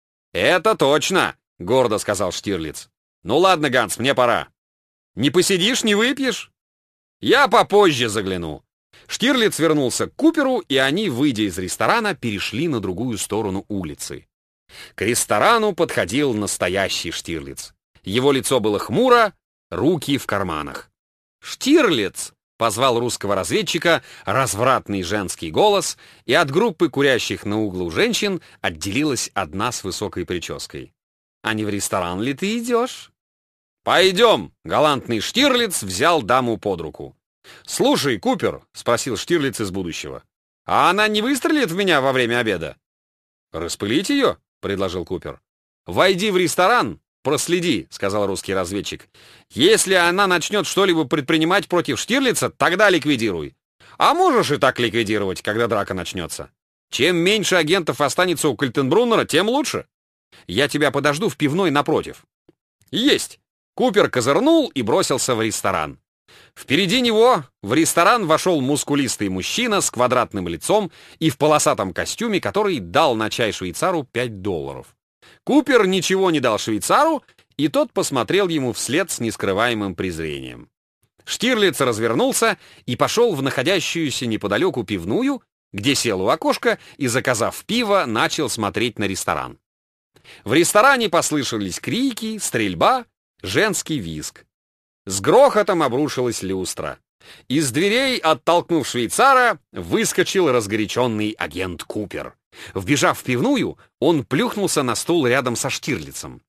«Это точно», — гордо сказал Штирлиц. «Ну ладно, Ганс, мне пора. Не посидишь, не выпьешь?» «Я попозже загляну». Штирлиц вернулся к Куперу, и они, выйдя из ресторана, перешли на другую сторону улицы. К ресторану подходил настоящий Штирлиц. Его лицо было хмуро, руки в карманах. «Штирлиц!» — позвал русского разведчика развратный женский голос, и от группы курящих на углу женщин отделилась одна с высокой прической. «А не в ресторан ли ты идешь?» «Пойдем!» — галантный Штирлиц взял даму под руку. «Слушай, Купер», — спросил Штирлиц из будущего, — «а она не выстрелит в меня во время обеда?» «Распылить ее?» — предложил Купер. «Войди в ресторан, проследи», — сказал русский разведчик. «Если она начнет что-либо предпринимать против Штирлица, тогда ликвидируй. А можешь и так ликвидировать, когда драка начнется. Чем меньше агентов останется у Кальтенбруннера, тем лучше. Я тебя подожду в пивной напротив». «Есть!» Купер козырнул и бросился в ресторан. Впереди него в ресторан вошел мускулистый мужчина с квадратным лицом и в полосатом костюме, который дал на чай швейцару пять долларов. Купер ничего не дал швейцару, и тот посмотрел ему вслед с нескрываемым презрением. Штирлиц развернулся и пошел в находящуюся неподалеку пивную, где сел у окошка и, заказав пиво, начал смотреть на ресторан. В ресторане послышались крики, стрельба, женский визг. С грохотом обрушилась люстра. Из дверей, оттолкнув швейцара, выскочил разгоряченный агент Купер. Вбежав в пивную, он плюхнулся на стул рядом со Штирлицем.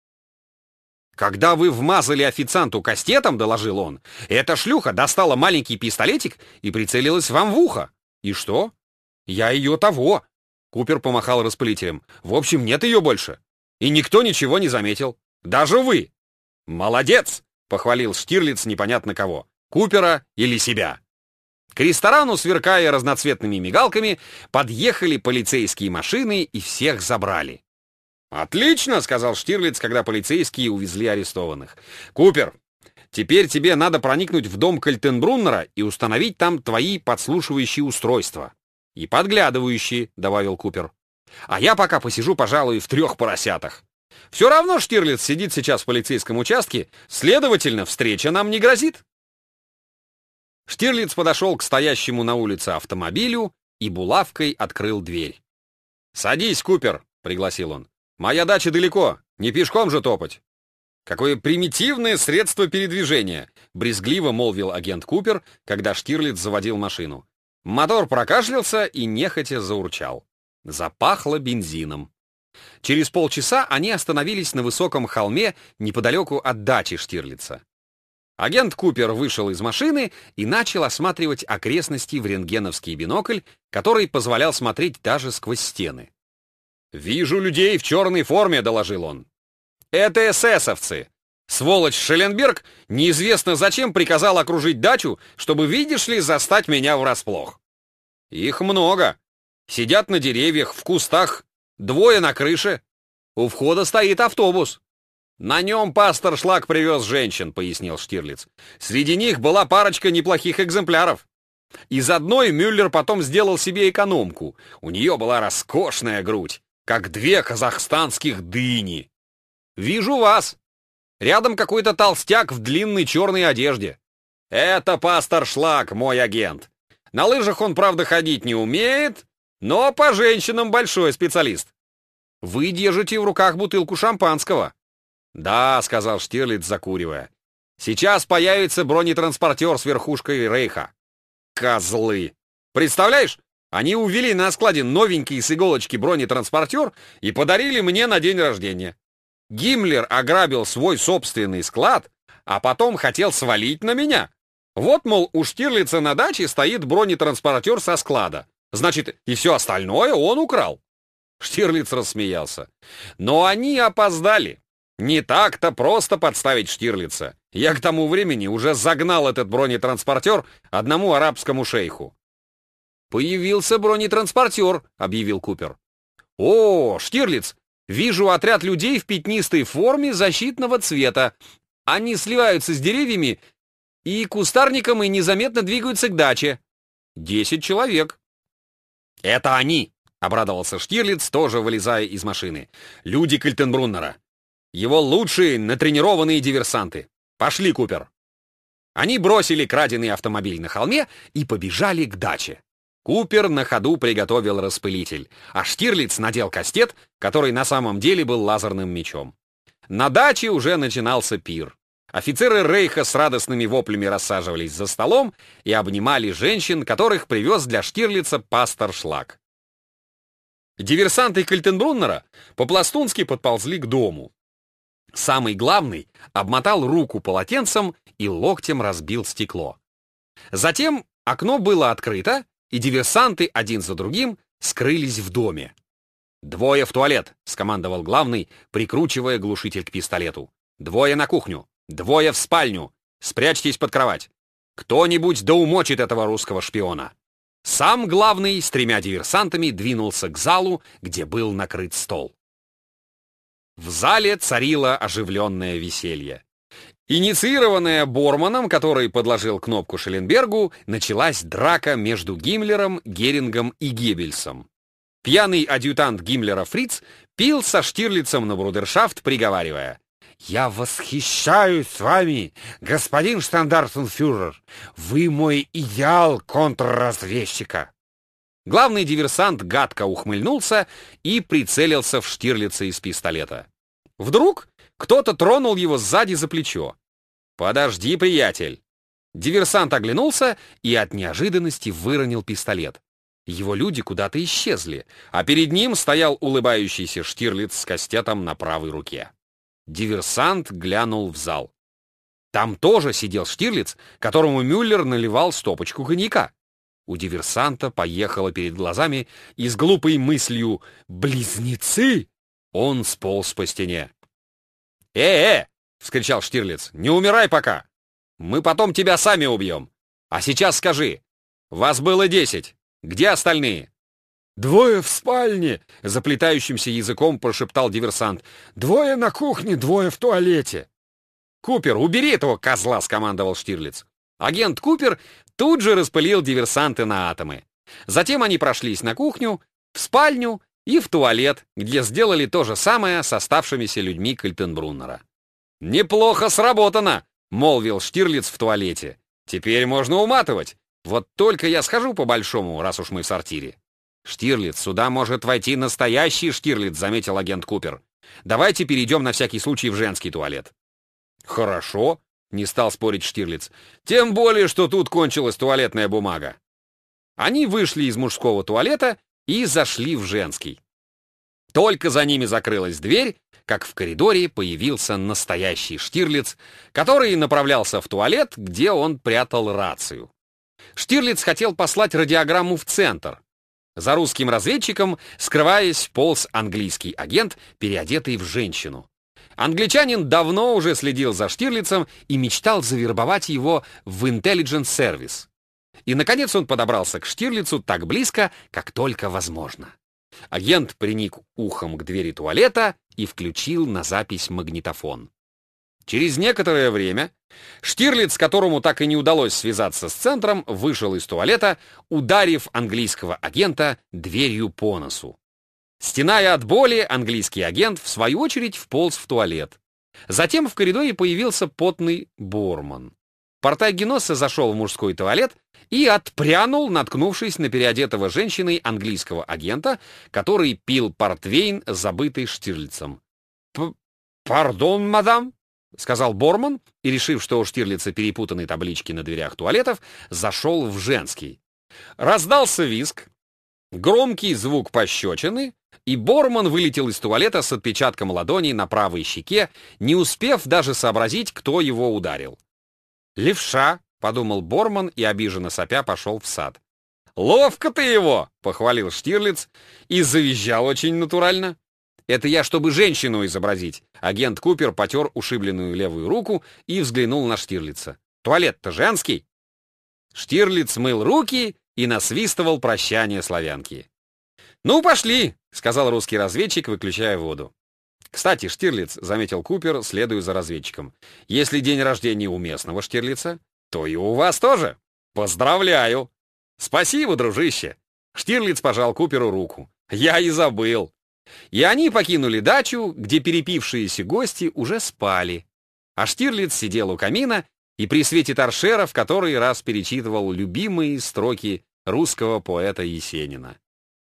«Когда вы вмазали официанту кастетом, — доложил он, — эта шлюха достала маленький пистолетик и прицелилась вам в ухо. И что? Я ее того!» Купер помахал распылителем. «В общем, нет ее больше. И никто ничего не заметил. Даже вы!» «Молодец!» — похвалил Штирлиц непонятно кого. Купера или себя. К ресторану, сверкая разноцветными мигалками, подъехали полицейские машины и всех забрали. «Отлично!» — сказал Штирлиц, когда полицейские увезли арестованных. «Купер, теперь тебе надо проникнуть в дом Кальтенбруннера и установить там твои подслушивающие устройства. И подглядывающие», — добавил Купер. «А я пока посижу, пожалуй, в трех поросятах. Все равно Штирлиц сидит сейчас в полицейском участке, следовательно, встреча нам не грозит». Штирлиц подошел к стоящему на улице автомобилю и булавкой открыл дверь. «Садись, Купер», — пригласил он. «Моя дача далеко, не пешком же топать». «Какое примитивное средство передвижения», — брезгливо молвил агент Купер, когда Штирлиц заводил машину. Мотор прокашлялся и нехотя заурчал. Запахло бензином. Через полчаса они остановились на высоком холме неподалеку от дачи Штирлица. Агент Купер вышел из машины и начал осматривать окрестности в рентгеновский бинокль, который позволял смотреть даже сквозь стены. «Вижу людей в черной форме», — доложил он. «Это эсэсовцы. Сволочь Шелленберг неизвестно зачем приказал окружить дачу, чтобы, видишь ли, застать меня врасплох. Их много. Сидят на деревьях, в кустах, двое на крыше. У входа стоит автобус. На нем пастор Шлак привез женщин», — пояснил Штирлиц. «Среди них была парочка неплохих экземпляров. Из одной Мюллер потом сделал себе экономку. У нее была роскошная грудь, как две казахстанских дыни. Вижу вас. Рядом какой-то толстяк в длинной черной одежде. Это пастор Шлак, мой агент. На лыжах он, правда, ходить не умеет, но по женщинам большой специалист. Вы держите в руках бутылку шампанского. Да, сказал Штирлиц, закуривая. Сейчас появится бронетранспортер с верхушкой Рейха. Козлы! Представляешь, они увели на складе новенький с иголочки бронетранспортер и подарили мне на день рождения. Гиммлер ограбил свой собственный склад, а потом хотел свалить на меня. Вот, мол, у Штирлица на даче стоит бронетранспортер со склада. Значит, и все остальное он украл. Штирлиц рассмеялся. Но они опоздали. Не так-то просто подставить Штирлица. Я к тому времени уже загнал этот бронетранспортер одному арабскому шейху. «Появился бронетранспортер», — объявил Купер. «О, Штирлиц, вижу отряд людей в пятнистой форме защитного цвета. Они сливаются с деревьями и кустарником и незаметно двигаются к даче. Десять человек». «Это они», — обрадовался Штирлиц, тоже вылезая из машины. «Люди Кальтенбруннера. Его лучшие натренированные диверсанты. Пошли, Купер». Они бросили краденый автомобиль на холме и побежали к даче. Купер на ходу приготовил распылитель, а Штирлиц надел кастет, который на самом деле был лазерным мечом. На даче уже начинался пир. Офицеры Рейха с радостными воплями рассаживались за столом и обнимали женщин, которых привез для Штирлица пастор Шлак. Диверсанты Кальтенбруннера по-пластунски подползли к дому. Самый главный обмотал руку полотенцем и локтем разбил стекло. Затем окно было открыто, и диверсанты один за другим скрылись в доме. «Двое в туалет», — скомандовал главный, прикручивая глушитель к пистолету. «Двое на кухню, двое в спальню. Спрячьтесь под кровать. Кто-нибудь доумочит этого русского шпиона». Сам главный с тремя диверсантами двинулся к залу, где был накрыт стол. В зале царило оживленное веселье. Инициированная Борманом, который подложил кнопку Шелленбергу, началась драка между Гиммлером, Герингом и Геббельсом. Пьяный адъютант Гиммлера Фриц пил со Штирлицем на брудершафт, приговаривая: «Я восхищаюсь с вами, господин штандартенфюрер! Вы мой идеал контрразведчика!» Главный диверсант гадко ухмыльнулся и прицелился в Штирлица из пистолета. Вдруг кто-то тронул его сзади за плечо. «Подожди, приятель!» Диверсант оглянулся и от неожиданности выронил пистолет. Его люди куда-то исчезли, а перед ним стоял улыбающийся Штирлиц с кастетом на правой руке. Диверсант глянул в зал. Там тоже сидел Штирлиц, которому Мюллер наливал стопочку коньяка. У диверсанта поехало перед глазами, и с глупой мыслью «Близнецы!» он сполз по стене. «Э-э!» — вскричал Штирлиц. «Не умирай пока! Мы потом тебя сами убьем! А сейчас скажи, вас было десять, где остальные?» «Двое в спальне!» — заплетающимся языком прошептал диверсант. «Двое на кухне, двое в туалете!» «Купер, убери этого козла!» — скомандовал Штирлиц. Агент Купер тут же распылил диверсанты на атомы. Затем они прошлись на кухню, в спальню и в туалет, где сделали то же самое с оставшимися людьми Кальтенбруннера. «Неплохо сработано!» — молвил Штирлиц в туалете. «Теперь можно уматывать. Вот только я схожу по-большому, раз уж мы в сортире». «Штирлиц, сюда может войти настоящий Штирлиц», — заметил агент Купер. «Давайте перейдем на всякий случай в женский туалет». «Хорошо», — не стал спорить Штирлиц. «Тем более, что тут кончилась туалетная бумага». Они вышли из мужского туалета и зашли в женский. Только за ними закрылась дверь, как в коридоре появился настоящий Штирлиц, который направлялся в туалет, где он прятал рацию. Штирлиц хотел послать радиограмму в центр. За русским разведчиком, скрываясь, полз английский агент, переодетый в женщину. Англичанин давно уже следил за Штирлицем и мечтал завербовать его в Intelligence Service. И, наконец, он подобрался к Штирлицу так близко, как только возможно. Агент приник ухом к двери туалета и включил на запись магнитофон. Через некоторое время Штирлиц, которому так и не удалось связаться с центром, вышел из туалета, ударив английского агента дверью по носу. Стеная от боли, английский агент, в свою очередь, вполз в туалет. Затем в коридоре появился потный Борман. Портагиноса зашел в мужской туалет и отпрянул, наткнувшись на переодетого женщиной английского агента, который пил портвейн, забытый Штирлицем. «Пардон, мадам», — сказал Борман, и, решив, что у Штирлица перепутаны таблички на дверях туалетов, зашел в женский. Раздался визг, громкий звук пощечины, и Борман вылетел из туалета с отпечатком ладони на правой щеке, не успев даже сообразить, кто его ударил. «Левша», — подумал Борман и, обиженно сопя, пошел в сад. «Ловко ты его!» — похвалил Штирлиц и завизжал очень натурально. «Это я, чтобы женщину изобразить». Агент Купер потер ушибленную левую руку и взглянул на Штирлица. «Туалет-то женский!» Штирлиц мыл руки и насвистывал прощание славянки. «Ну, пошли!» — сказал русский разведчик, выключая воду. «Кстати, Штирлиц», — заметил Купер, следуя за разведчиком, «если день рождения у местного Штирлица, то и у вас тоже. Поздравляю!» «Спасибо, дружище!» Штирлиц пожал Куперу руку. «Я и забыл!» И они покинули дачу, где перепившиеся гости уже спали. А Штирлиц сидел у камина и при свете торшера в который раз перечитывал любимые строки русского поэта Есенина.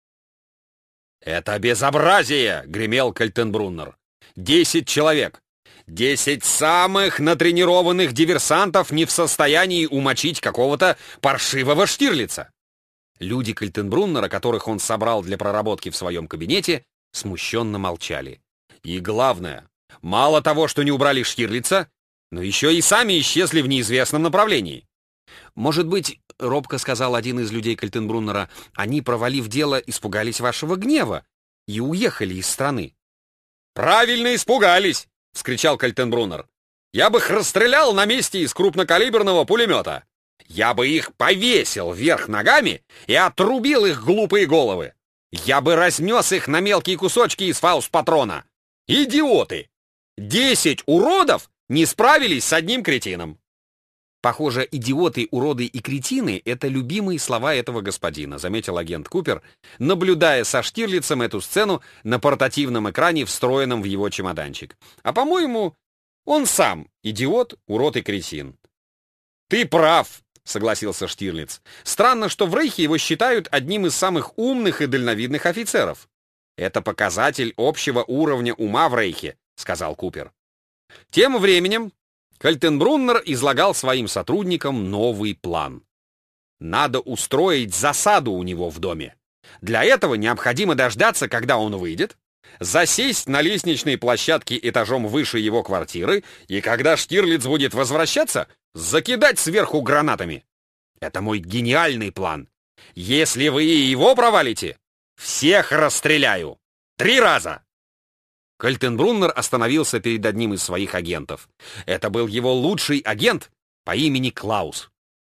«Это безобразие!» — гремел Кальтенбруннер. «Десять человек! Десять самых натренированных диверсантов не в состоянии умочить какого-то паршивого Штирлица!» Люди Кальтенбруннера, которых он собрал для проработки в своем кабинете, смущенно молчали. И главное, мало того, что не убрали Штирлица, но еще и сами исчезли в неизвестном направлении. «Может быть, — робко сказал один из людей Кальтенбруннера, — они, провалив дело, испугались вашего гнева и уехали из страны». «Правильно испугались!» — вскричал Кальтенбруннер. «Я бы их расстрелял на месте из крупнокалиберного пулемета. Я бы их повесил вверх ногами и отрубил их глупые головы. Я бы разнес их на мелкие кусочки из фаус-патрона. Идиоты! Десять уродов не справились с одним кретином!» «Похоже, идиоты, уроды и кретины — это любимые слова этого господина», — заметил агент Купер, наблюдая со Штирлицем эту сцену на портативном экране, встроенном в его чемоданчик. «А, по-моему, он сам идиот, урод и кретин». «Ты прав», — согласился Штирлиц. «Странно, что в Рейхе его считают одним из самых умных и дальновидных офицеров». «Это показатель общего уровня ума в Рейхе», — сказал Купер. Тем временем Кальтенбруннер излагал своим сотрудникам новый план. Надо устроить засаду у него в доме. Для этого необходимо дождаться, когда он выйдет, засесть на лестничной площадке этажом выше его квартиры, и когда Штирлиц будет возвращаться, закидать сверху гранатами. Это мой гениальный план. Если вы и его провалите, всех расстреляю. Три раза. Кальтенбруннер остановился перед одним из своих агентов. Это был его лучший агент по имени Клаус.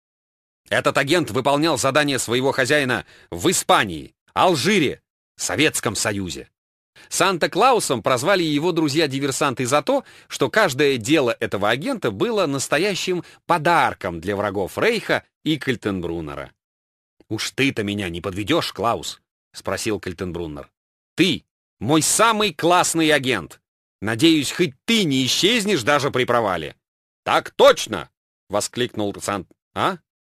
Этот агент выполнял задания своего хозяина в Испании, Алжире, Советском Союзе. Санта-Клаусом прозвали его друзья-диверсанты за то, что каждое дело этого агента было настоящим подарком для врагов Рейха и Кальтенбруннера. «Уж ты-то меня не подведешь, Клаус?» — спросил Кальтенбруннер. «Ты мой самый классный агент. Надеюсь, хоть ты не исчезнешь даже при провале». «Так точно!» — воскликнул Сант... «А?»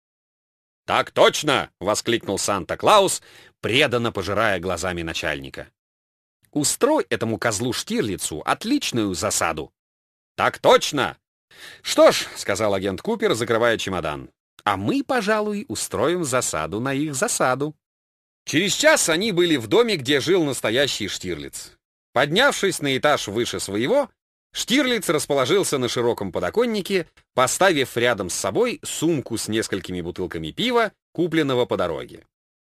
«Так точно!» — воскликнул Санта-Клаус, преданно пожирая глазами начальника. «Устрой этому козлу Штирлицу отличную засаду». «Так точно!» «Что ж», — сказал агент Купер, закрывая чемодан, «а мы, пожалуй, устроим засаду на их засаду». Через час они были в доме, где жил настоящий Штирлиц. Поднявшись на этаж выше своего, Штирлиц расположился на широком подоконнике, поставив рядом с собой сумку с несколькими бутылками пива, купленного по дороге.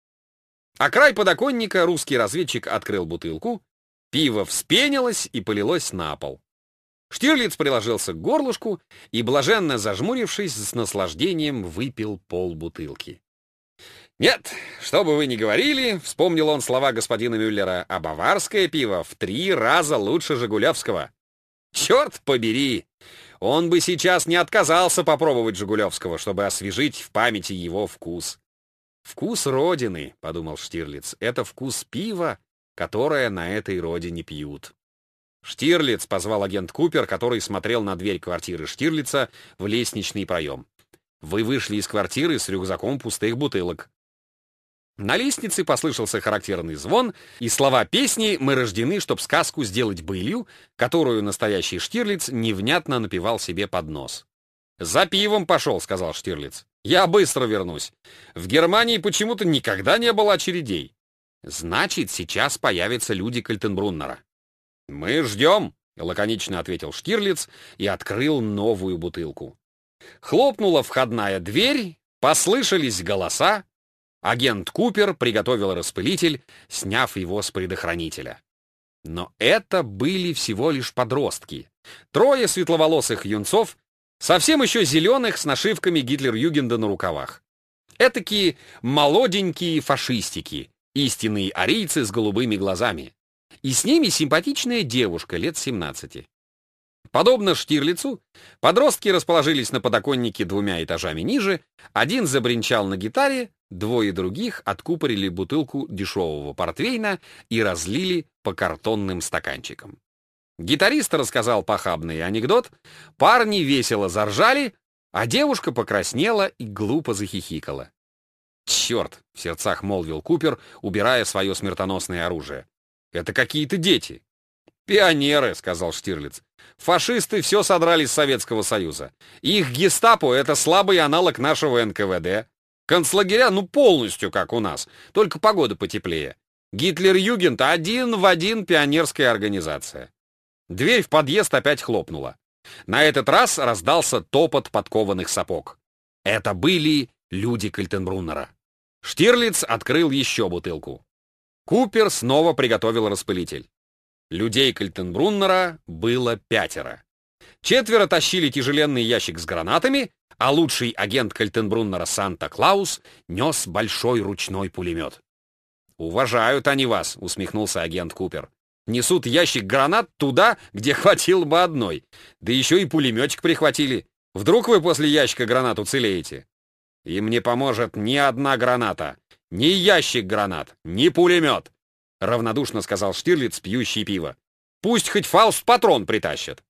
А край подоконника русский разведчик открыл бутылку, пиво вспенилось и полилось на пол. Штирлиц приложился к горлышку и, блаженно зажмурившись, с наслаждением выпил полбутылки. «Нет, что бы вы ни говорили, — вспомнил он слова господина Мюллера, — а баварское пиво в три раза лучше жигулевского. Черт побери! Он бы сейчас не отказался попробовать жигулевского, чтобы освежить в памяти его вкус». «Вкус родины, — подумал Штирлиц, — это вкус пива, которое на этой родине пьют». «Штирлиц!» — позвал агент Купер, который смотрел на дверь квартиры Штирлица в лестничный проем. Вы вышли из квартиры с рюкзаком пустых бутылок. На лестнице послышался характерный звон, и слова песни «Мы рождены, чтоб сказку сделать былью», которую настоящий Штирлиц невнятно напевал себе под нос. «За пивом пошел», — сказал Штирлиц. «Я быстро вернусь. В Германии почему-то никогда не было очередей». «Значит, сейчас появятся люди Кальтенбруннера». «Мы ждем», — лаконично ответил Штирлиц и открыл новую бутылку. Хлопнула входная дверь, послышались голоса. Агент Купер приготовил распылитель, сняв его с предохранителя. Но это были всего лишь подростки. Трое светловолосых юнцов, совсем еще зеленых, с нашивками Гитлер-Югенда на рукавах. Этакие молоденькие фашистики, истинные арийцы с голубыми глазами. И с ними симпатичная девушка лет семнадцати. Подобно Штирлицу, подростки расположились на подоконнике двумя этажами ниже, один забринчал на гитаре, двое других откупорили бутылку дешевого портвейна и разлили по картонным стаканчикам. Гитарист рассказал похабный анекдот, парни весело заржали, а девушка покраснела и глупо захихикала. «Черт!» — в сердцах молвил Купер, убирая свое смертоносное оружие. «Это какие-то дети!» «Пионеры», — сказал Штирлиц. «Фашисты все содрали с Советского Союза. Их гестапо — это слабый аналог нашего эн ка вэ дэ. Концлагеря, ну, полностью как у нас, только погода потеплее. Гитлер-Югенд один в один пионерская организация». Дверь в подъезд опять хлопнула. На этот раз раздался топот подкованных сапог. Это были люди Кальтенбруннера. Штирлиц открыл еще бутылку. Купер снова приготовил распылитель. Людей Кальтенбруннера было пятеро. Четверо тащили тяжеленный ящик с гранатами, а лучший агент Кальтенбруннера Санта-Клаус нес большой ручной пулемет. «Уважают они вас», — усмехнулся агент Купер. «Несут ящик гранат туда, где хватило бы одной. Да еще и пулеметчик прихватили. Вдруг вы после ящика гранат уцелеете? Им не поможет ни одна граната, ни ящик гранат, ни пулемет», — равнодушно сказал Штирлиц, пьющий пиво. «Пусть хоть фауст-патрон притащат».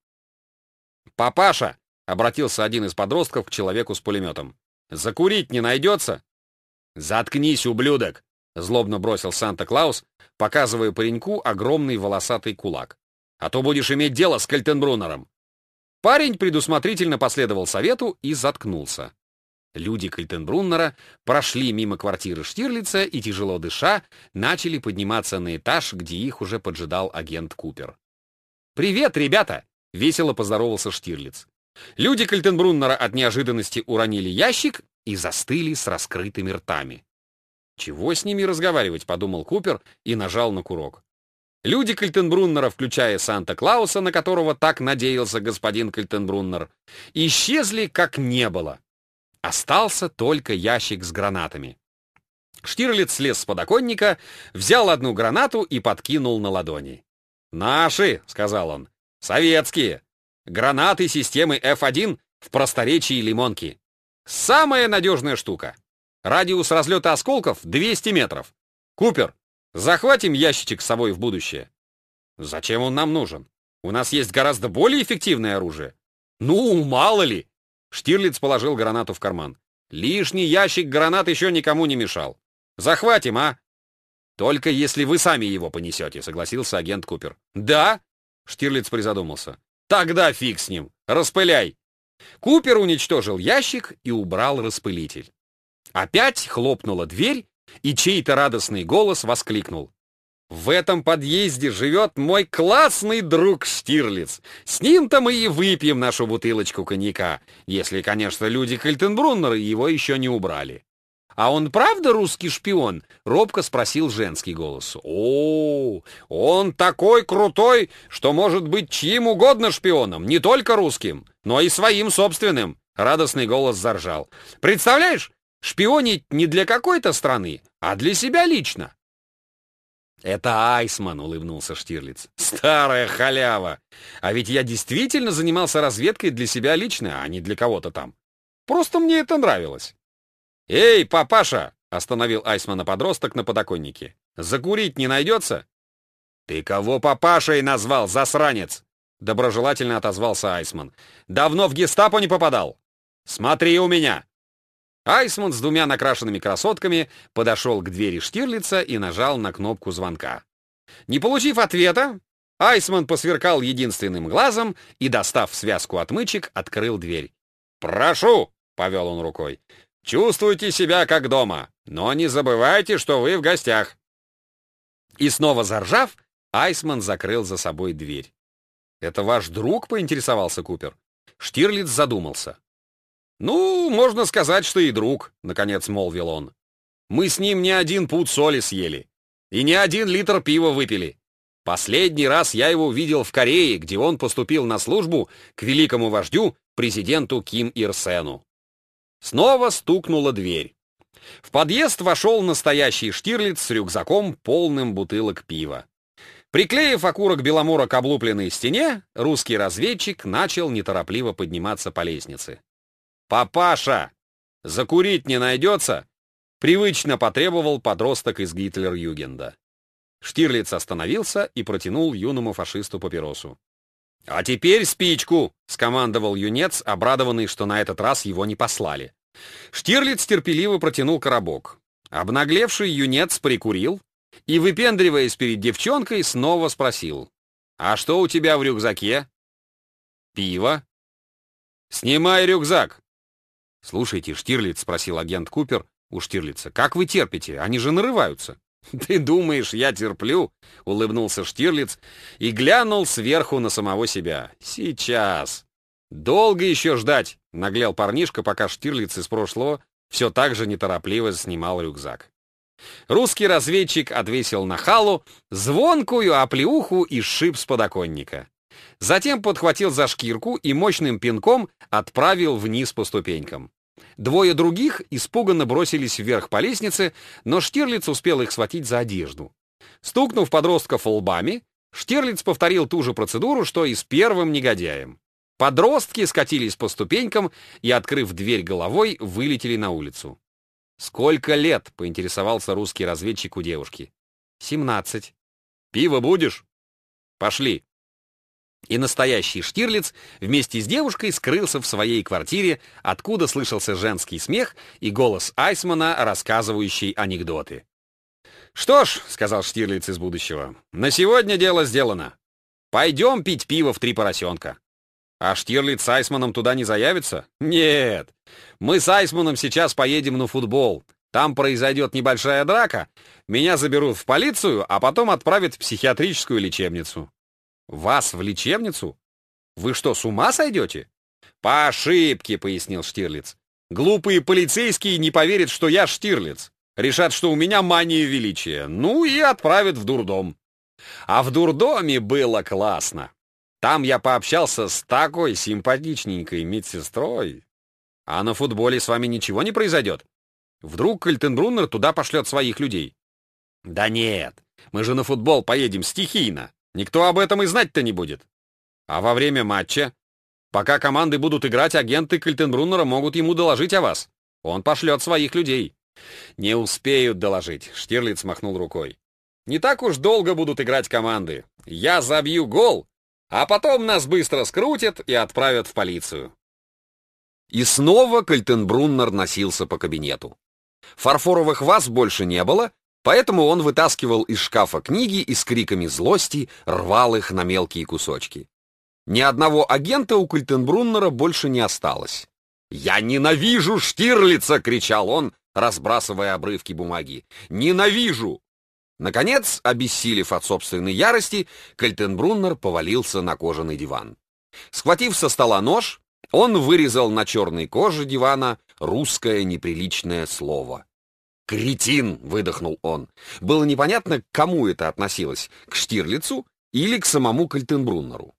«Папаша», — обратился один из подростков к человеку с пулеметом, — «закурить не найдется?» «Заткнись, ублюдок», — злобно бросил Санта-Клаус, показывая пареньку огромный волосатый кулак. «А то будешь иметь дело с Кальтенбруннером». Парень предусмотрительно последовал совету и заткнулся. Люди Кальтенбруннера прошли мимо квартиры Штирлица и, тяжело дыша, начали подниматься на этаж, где их уже поджидал агент Купер. «Привет, ребята!» — весело поздоровался Штирлиц. Люди Кальтенбруннера от неожиданности уронили ящик и застыли с раскрытыми ртами. «Чего с ними разговаривать?» — подумал Купер и нажал на курок. Люди Кальтенбруннера, включая Санта-Клауса, на которого так надеялся господин Кальтенбруннер, исчезли как не было. Остался только ящик с гранатами. Штирлиц слез с подоконника, взял одну гранату и подкинул на ладони. «Наши», — сказал он, — «советские. Гранаты системы эф один в просторечии лимонки. Самая надежная штука. Радиус разлета осколков двести метров. Купер, захватим ящичек с собой в будущее». «Зачем он нам нужен? У нас есть гораздо более эффективное оружие». «Ну, мало ли». Штирлиц положил гранату в карман. «Лишний ящик гранат еще никому не мешал. Захватим, а?» «Только если вы сами его понесете», — согласился агент Купер. «Да?» — Штирлиц призадумался. «Тогда фиг с ним. Распыляй». Купер уничтожил ящик и убрал распылитель. Опять хлопнула дверь, и чей-то радостный голос воскликнул: «В этом подъезде живет мой классный друг Штирлиц. С ним-то мы и выпьем нашу бутылочку коньяка, если, конечно, люди Кальтенбруннера его еще не убрали». «А он правда русский шпион?» — робко спросил женский голос. «О, он такой крутой, что может быть чьим угодно шпионом, не только русским, но и своим собственным», — радостный голос заржал. «Представляешь, шпионить не для какой-то страны, а для себя лично». «Это Айсман», — улыбнулся Штирлиц. «Старая халява! А ведь я действительно занимался разведкой для себя лично, а не для кого-то там. Просто мне это нравилось». «Эй, папаша!» — остановил Айсмана подросток на подоконнике. «Закурить не найдется?» «Ты кого папашей назвал, засранец?» — доброжелательно отозвался Айсман. «Давно в гестапо не попадал? Смотри у меня! Айсман с двумя накрашенными красотками подошел к двери Штирлица и нажал на кнопку звонка. Не получив ответа, Айсман посверкал единственным глазом и, достав связку отмычек, открыл дверь. «Прошу!» — повел он рукой. «Чувствуйте себя как дома, но не забывайте, что вы в гостях». И снова заржав, Айсман закрыл за собой дверь. «Это ваш друг?» — поинтересовался Купер. Штирлиц задумался. «Ну, можно сказать, что и друг», — наконец молвил он. «Мы с ним не один пуд соли съели и не один литр пива выпили. Последний раз я его видел в Корее, где он поступил на службу к великому вождю, президенту Ким Ир Сену». Снова стукнула дверь. В подъезд вошел настоящий Штирлиц с рюкзаком, полным бутылок пива. Приклеив окурок Беломора к облупленной стене, русский разведчик начал неторопливо подниматься по лестнице. «Папаша, закурить не найдется?» — привычно потребовал подросток из Гитлер-Югенда. Штирлиц остановился и протянул юному фашисту папиросу. «А теперь спичку!» — скомандовал юнец, обрадованный, что на этот раз его не послали. Штирлиц терпеливо протянул коробок. Обнаглевший юнец прикурил и, выпендриваясь перед девчонкой, снова спросил: «А что у тебя в рюкзаке?» «Пиво». «Снимай рюкзак!» «Слушайте, Штирлиц, — спросил агент Купер у Штирлица, — как вы терпите? Они же нарываются». «Ты думаешь, я терплю?» — улыбнулся Штирлиц и глянул сверху на самого себя. «Сейчас. Долго еще ждать?» — наглел парнишка, пока Штирлиц из прошлого все так же неторопливо снимал рюкзак. Русский разведчик отвесил нахалу звонкую оплеуху и сшиб с подоконника. Затем подхватил за шкирку и мощным пинком отправил вниз по ступенькам. Двое других испуганно бросились вверх по лестнице, но Штирлиц успел их схватить за одежду. Стукнув подростков лбами, Штирлиц повторил ту же процедуру, что и с первым негодяем. Подростки скатились по ступенькам и, открыв дверь головой, вылетели на улицу. «Сколько лет?» — поинтересовался русский разведчик у девушки. «Семнадцать». «Пиво будешь?» «Пошли». И настоящий Штирлиц вместе с девушкой скрылся в своей квартире, откуда слышался женский смех и голос Айсмана, рассказывающий анекдоты. «Что ж, — сказал Штирлиц из будущего, — на сегодня дело сделано. Пойдем пить пиво в «Три поросенка». А Штирлиц с Айсманом туда не заявится? Нет. Мы с Айсманом сейчас поедем на футбол. Там произойдет небольшая драка, меня заберут в полицию, а потом отправят в психиатрическую лечебницу». «Вас в лечебницу? Вы что, с ума сойдете?» «По ошибке», — пояснил Штирлиц. «Глупые полицейские не поверят, что я Штирлиц. Решат, что у меня мания величия. Ну и отправят в дурдом». А в дурдоме было классно. Там я пообщался с такой симпатичненькой медсестрой. А на футболе с вами ничего не произойдет? Вдруг Кальтенбруннер туда пошлет своих людей? Да нет, мы же на футбол поедем стихийно. Никто об этом и знать-то не будет. А во время матча, пока команды будут играть, агенты Кальтенбруннера могут ему доложить о вас. Он пошлет своих людей. Не успеют доложить, Штирлиц махнул рукой. Не так уж долго будут играть команды. Я забью гол, а потом нас быстро скрутят и отправят в полицию. И снова Кальтенбруннер носился по кабинету. Фарфоровых ваз больше не было, поэтому он вытаскивал из шкафа книги и с криками злости рвал их на мелкие кусочки. Ни одного агента у Кальтенбруннера больше не осталось. «Я ненавижу Штирлица!» — кричал он, разбрасывая обрывки бумаги. «Ненавижу!» Наконец, обессилев от собственной ярости, Кальтенбруннер повалился на кожаный диван. Схватив со стола нож, он вырезал на черной коже дивана русское неприличное слово. «Кретин!» — выдохнул он. Было непонятно, к кому это относилось, к Штирлицу или к самому Кальтенбруннеру.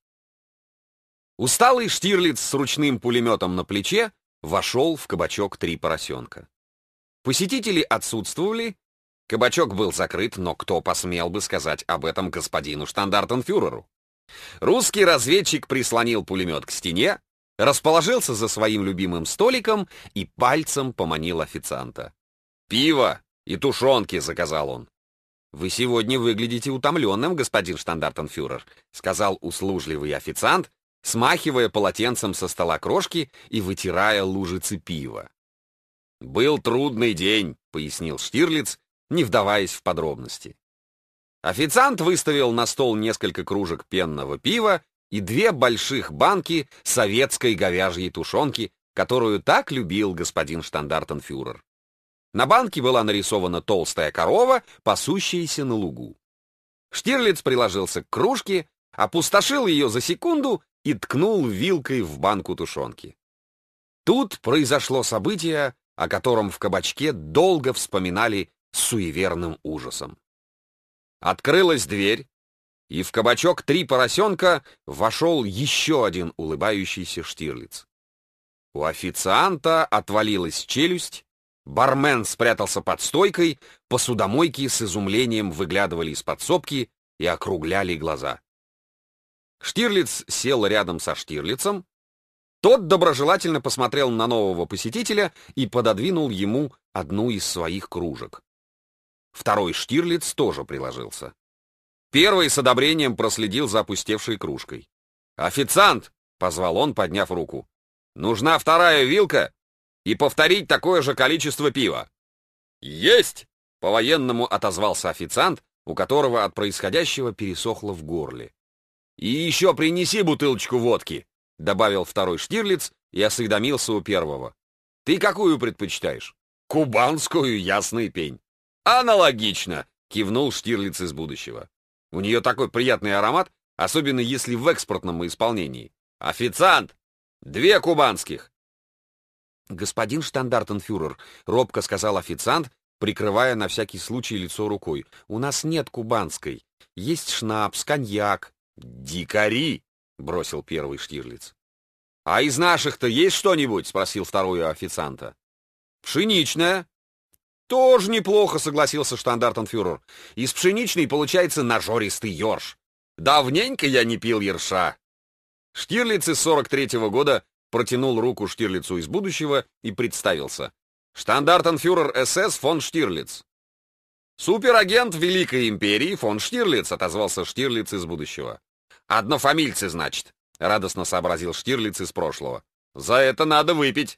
Усталый Штирлиц с ручным пулеметом на плече вошел в кабачок «Три поросенка». Посетители отсутствовали, кабачок был закрыт, но кто посмел бы сказать об этом господину штандартенфюреру? Русский разведчик прислонил пулемет к стене, расположился за своим любимым столиком и пальцем поманил официанта. «Пиво и тушенки», — заказал он. «Вы сегодня выглядите утомленным, господин штандартенфюрер», — сказал услужливый официант, смахивая полотенцем со стола крошки и вытирая лужицы пива. «Был трудный день», — пояснил Штирлиц, не вдаваясь в подробности. Официант выставил на стол несколько кружек пенного пива и две больших банки советской говяжьей тушенки, которую так любил господин штандартенфюрер. На банке была нарисована толстая корова, пасущаяся на лугу. Штирлиц приложился к кружке, опустошил ее за секунду и ткнул вилкой в банку тушенки. Тут произошло событие, о котором в кабачке долго вспоминали с суеверным ужасом. Открылась дверь, и в кабачок «Три поросенка» вошел еще один улыбающийся Штирлиц. У официанта отвалилась челюсть, бармен спрятался под стойкой, посудомойки с изумлением выглядывали из подсобки и округляли глаза. Штирлиц сел рядом со Штирлицем. Тот доброжелательно посмотрел на нового посетителя и пододвинул ему одну из своих кружек. Второй Штирлиц тоже приложился. Первый с одобрением проследил за опустевшей кружкой. «Официант!» — позвал он, подняв руку. «Нужна вторая вилка и повторить такое же количество пива». «Есть!» — по-военному отозвался официант, у которого от происходящего пересохло в горле. «И еще принеси бутылочку водки», — добавил второй Штирлиц и осведомился у первого. «Ты какую предпочитаешь?» «Кубанскую, ясный пень». «Аналогично», — кивнул Штирлиц из будущего. «У нее такой приятный аромат, особенно если в экспортном исполнении. Официант! Две кубанских!» «Господин штандартенфюрер», — робко сказал официант, прикрывая на всякий случай лицо рукой, — «у нас нет кубанской. Есть шнапс, коньяк». «Дикари!» — бросил первый Штирлиц. «А из наших-то есть что-нибудь?» — спросил второй у официанта. «Пшеничная». «Тоже неплохо», — согласился штандартенфюрер. «Из пшеничной получается нажористый ёрш. Давненько я не пил ерша». Штирлиц из сорок третьего года протянул руку Штирлицу из будущего и представился. «Штандартенфюрер СС фон Штирлиц». «Суперагент Великой Империи фон Штирлиц», — отозвался Штирлиц из будущего. «Однофамильцы, значит», — радостно сообразил Штирлиц из прошлого. «За это надо выпить».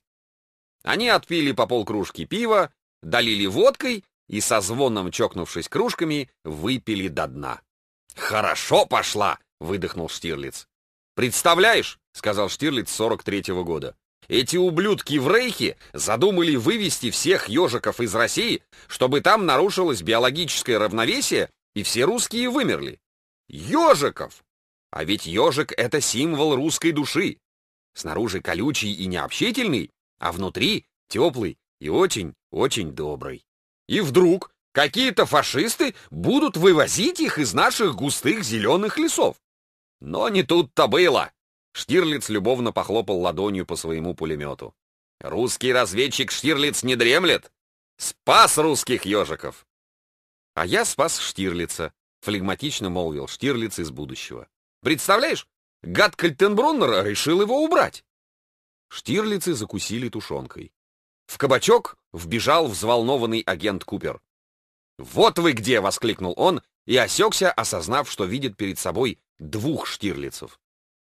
Они отпили по полкружки пива, долили водкой и, со звоном чокнувшись кружками, выпили до дна. «Хорошо пошла!» — выдохнул Штирлиц. «Представляешь?» — сказал Штирлиц сорок третьего года. «Эти ублюдки в Рейхе задумали вывести всех ежиков из России, чтобы там нарушилось биологическое равновесие, и все русские вымерли. Ежиков! А ведь ежик — это символ русской души. Снаружи колючий и необщительный, а внутри теплый и очень-очень добрый. И вдруг какие-то фашисты будут вывозить их из наших густых зеленых лесов. Но не тут-то было». Штирлиц любовно похлопал ладонью по своему пулемету. «Русский разведчик Штирлиц не дремлет. Спас русских ежиков». «А я спас Штирлица», — флегматично молвил Штирлиц из будущего. «Представляешь, гад Кальтенбруннер решил его убрать». Штирлицы закусили тушенкой. В кабачок вбежал взволнованный агент Купер. «Вот вы где!» — воскликнул он и осекся, осознав, что видит перед собой двух Штирлицев.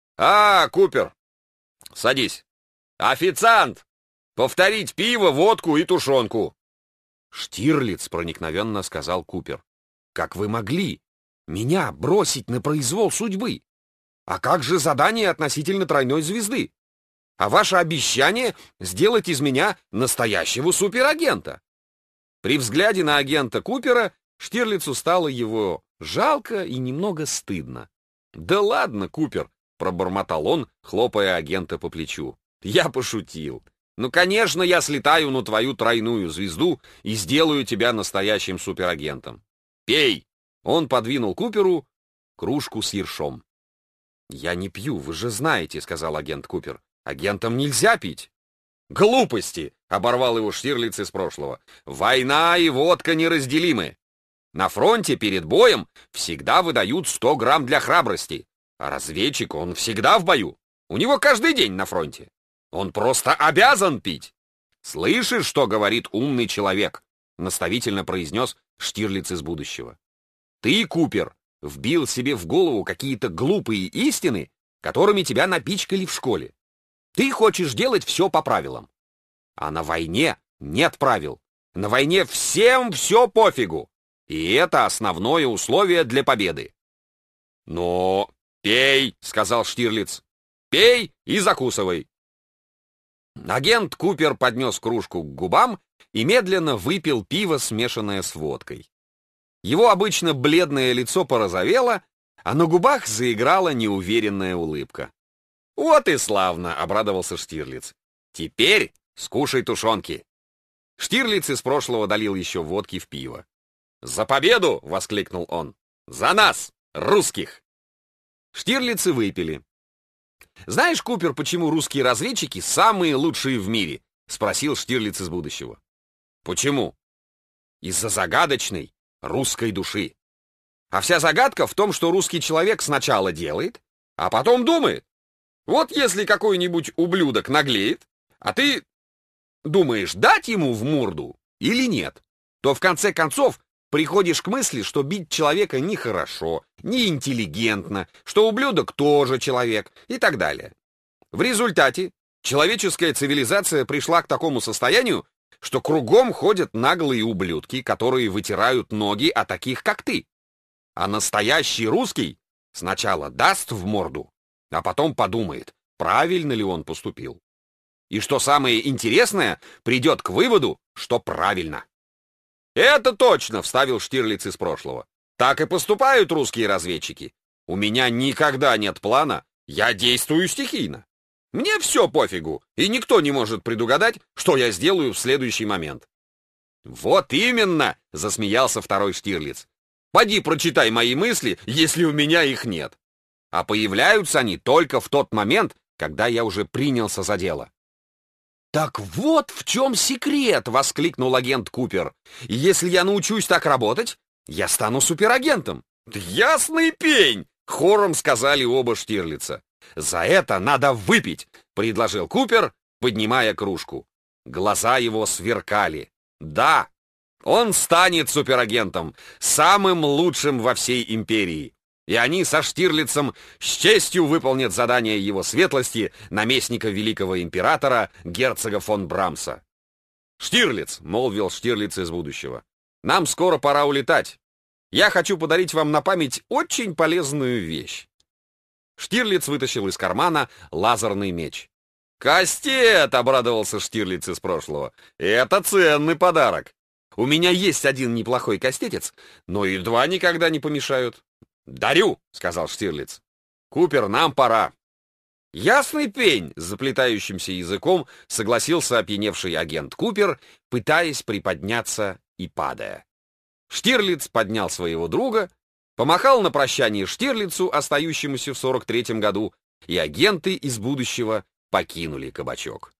«А, Купер! Садись! Официант! Повторить пиво, водку и тушенку!» «Штирлиц!» — проникновенно сказал Купер. «Как вы могли меня бросить на произвол судьбы? А как же задание относительно тройной звезды? А ваше обещание сделать из меня настоящего суперагента?» При взгляде на агента Купера Штирлицу стало его жалко и немного стыдно. «Да ладно, Купер!» — пробормотал он, хлопая агента по плечу. «Я пошутил. Ну, конечно, я слетаю на твою тройную звезду и сделаю тебя настоящим суперагентом. Пей!» Он подвинул Куперу кружку с ершом. «Я не пью, вы же знаете», — сказал агент Купер. «Агентам нельзя пить». «Глупости!» — оборвал его Штирлиц из прошлого. «Война и водка неразделимы. На фронте перед боем всегда выдают сто грамм для храбрости, а разведчик, он всегда в бою. У него каждый день на фронте. Он просто обязан пить». «Слышишь, что говорит умный человек?» — наставительно произнес Штирлиц из будущего. «Ты, Купер, вбил себе в голову какие-то глупые истины, которыми тебя напичкали в школе. Ты хочешь делать все по правилам. А на войне Нет правил. На войне всем все пофигу. И это основное условие для победы. «Но пей», — сказал Штирлиц. «Пей и закусывай». Агент Купер поднес кружку к губам и медленно выпил пиво, смешанное с водкой. Его обычно бледное лицо порозовело, а на губах заиграла неуверенная улыбка. «Вот и славно!» — обрадовался Штирлиц. «Теперь скушай тушенки». Штирлиц из прошлого долил еще водки в пиво. «За победу!» — воскликнул он. «За нас, русских!» Штирлицы выпили. «Знаешь, Купер, почему русские разведчики самые лучшие в мире?» — спросил Штирлиц из будущего. «Почему?» «Из-за загадочной русской души. А вся загадка в том, что русский человек сначала делает, а потом думает. Вот если какой-нибудь ублюдок наглеет, а ты думаешь, дать ему в морду или нет, то в конце концов приходишь к мысли, что бить человека нехорошо, неинтеллигентно, что ублюдок тоже человек и так далее. В результате человеческая цивилизация пришла к такому состоянию, что кругом ходят наглые ублюдки, которые вытирают ноги о таких, как ты. А настоящий русский сначала даст в морду, а потом подумает, правильно ли он поступил. И что самое интересное, придет к выводу, что правильно. «Это точно!» — вставил Штирлиц из прошлого. «Так и поступают русские разведчики. У меня никогда нет плана, я действую стихийно. Мне все пофигу, и никто не может предугадать, что я сделаю в следующий момент». «Вот именно!» — засмеялся второй Штирлиц. «Поди прочитай мои мысли, если у меня их нет. А появляются они только в тот момент, когда я уже принялся за дело». «Так вот в чем секрет!» — воскликнул агент Купер. «Если я научусь так работать, я стану суперагентом». «Ясный пень!» — хором сказали оба Штирлица. «За это надо выпить!» — предложил Купер, поднимая кружку. Глаза его сверкали. «Да, он станет суперагентом, самым лучшим во всей империи. И они со Штирлицем с честью выполнят задание его светлости, наместника великого императора, герцога фон Брамса». «Штирлиц», — молвил Штирлиц из будущего, — «нам скоро пора улетать. Я хочу подарить вам на память очень полезную вещь». Штирлиц вытащил из кармана лазерный меч. «Кастет!» — обрадовался Штирлиц из прошлого. «Это ценный подарок. У меня есть один неплохой кастетец, но и два никогда не помешают». «Дарю!» — сказал Штирлиц. «Купер, нам пора». «Ясный пень!» — с заплетающимся языком согласился опьяневший агент Купер, пытаясь приподняться и падая. Штирлиц поднял своего друга, помахал на прощание Штирлицу, остающемуся в сорок третьем году, и агенты из будущего покинули кабачок.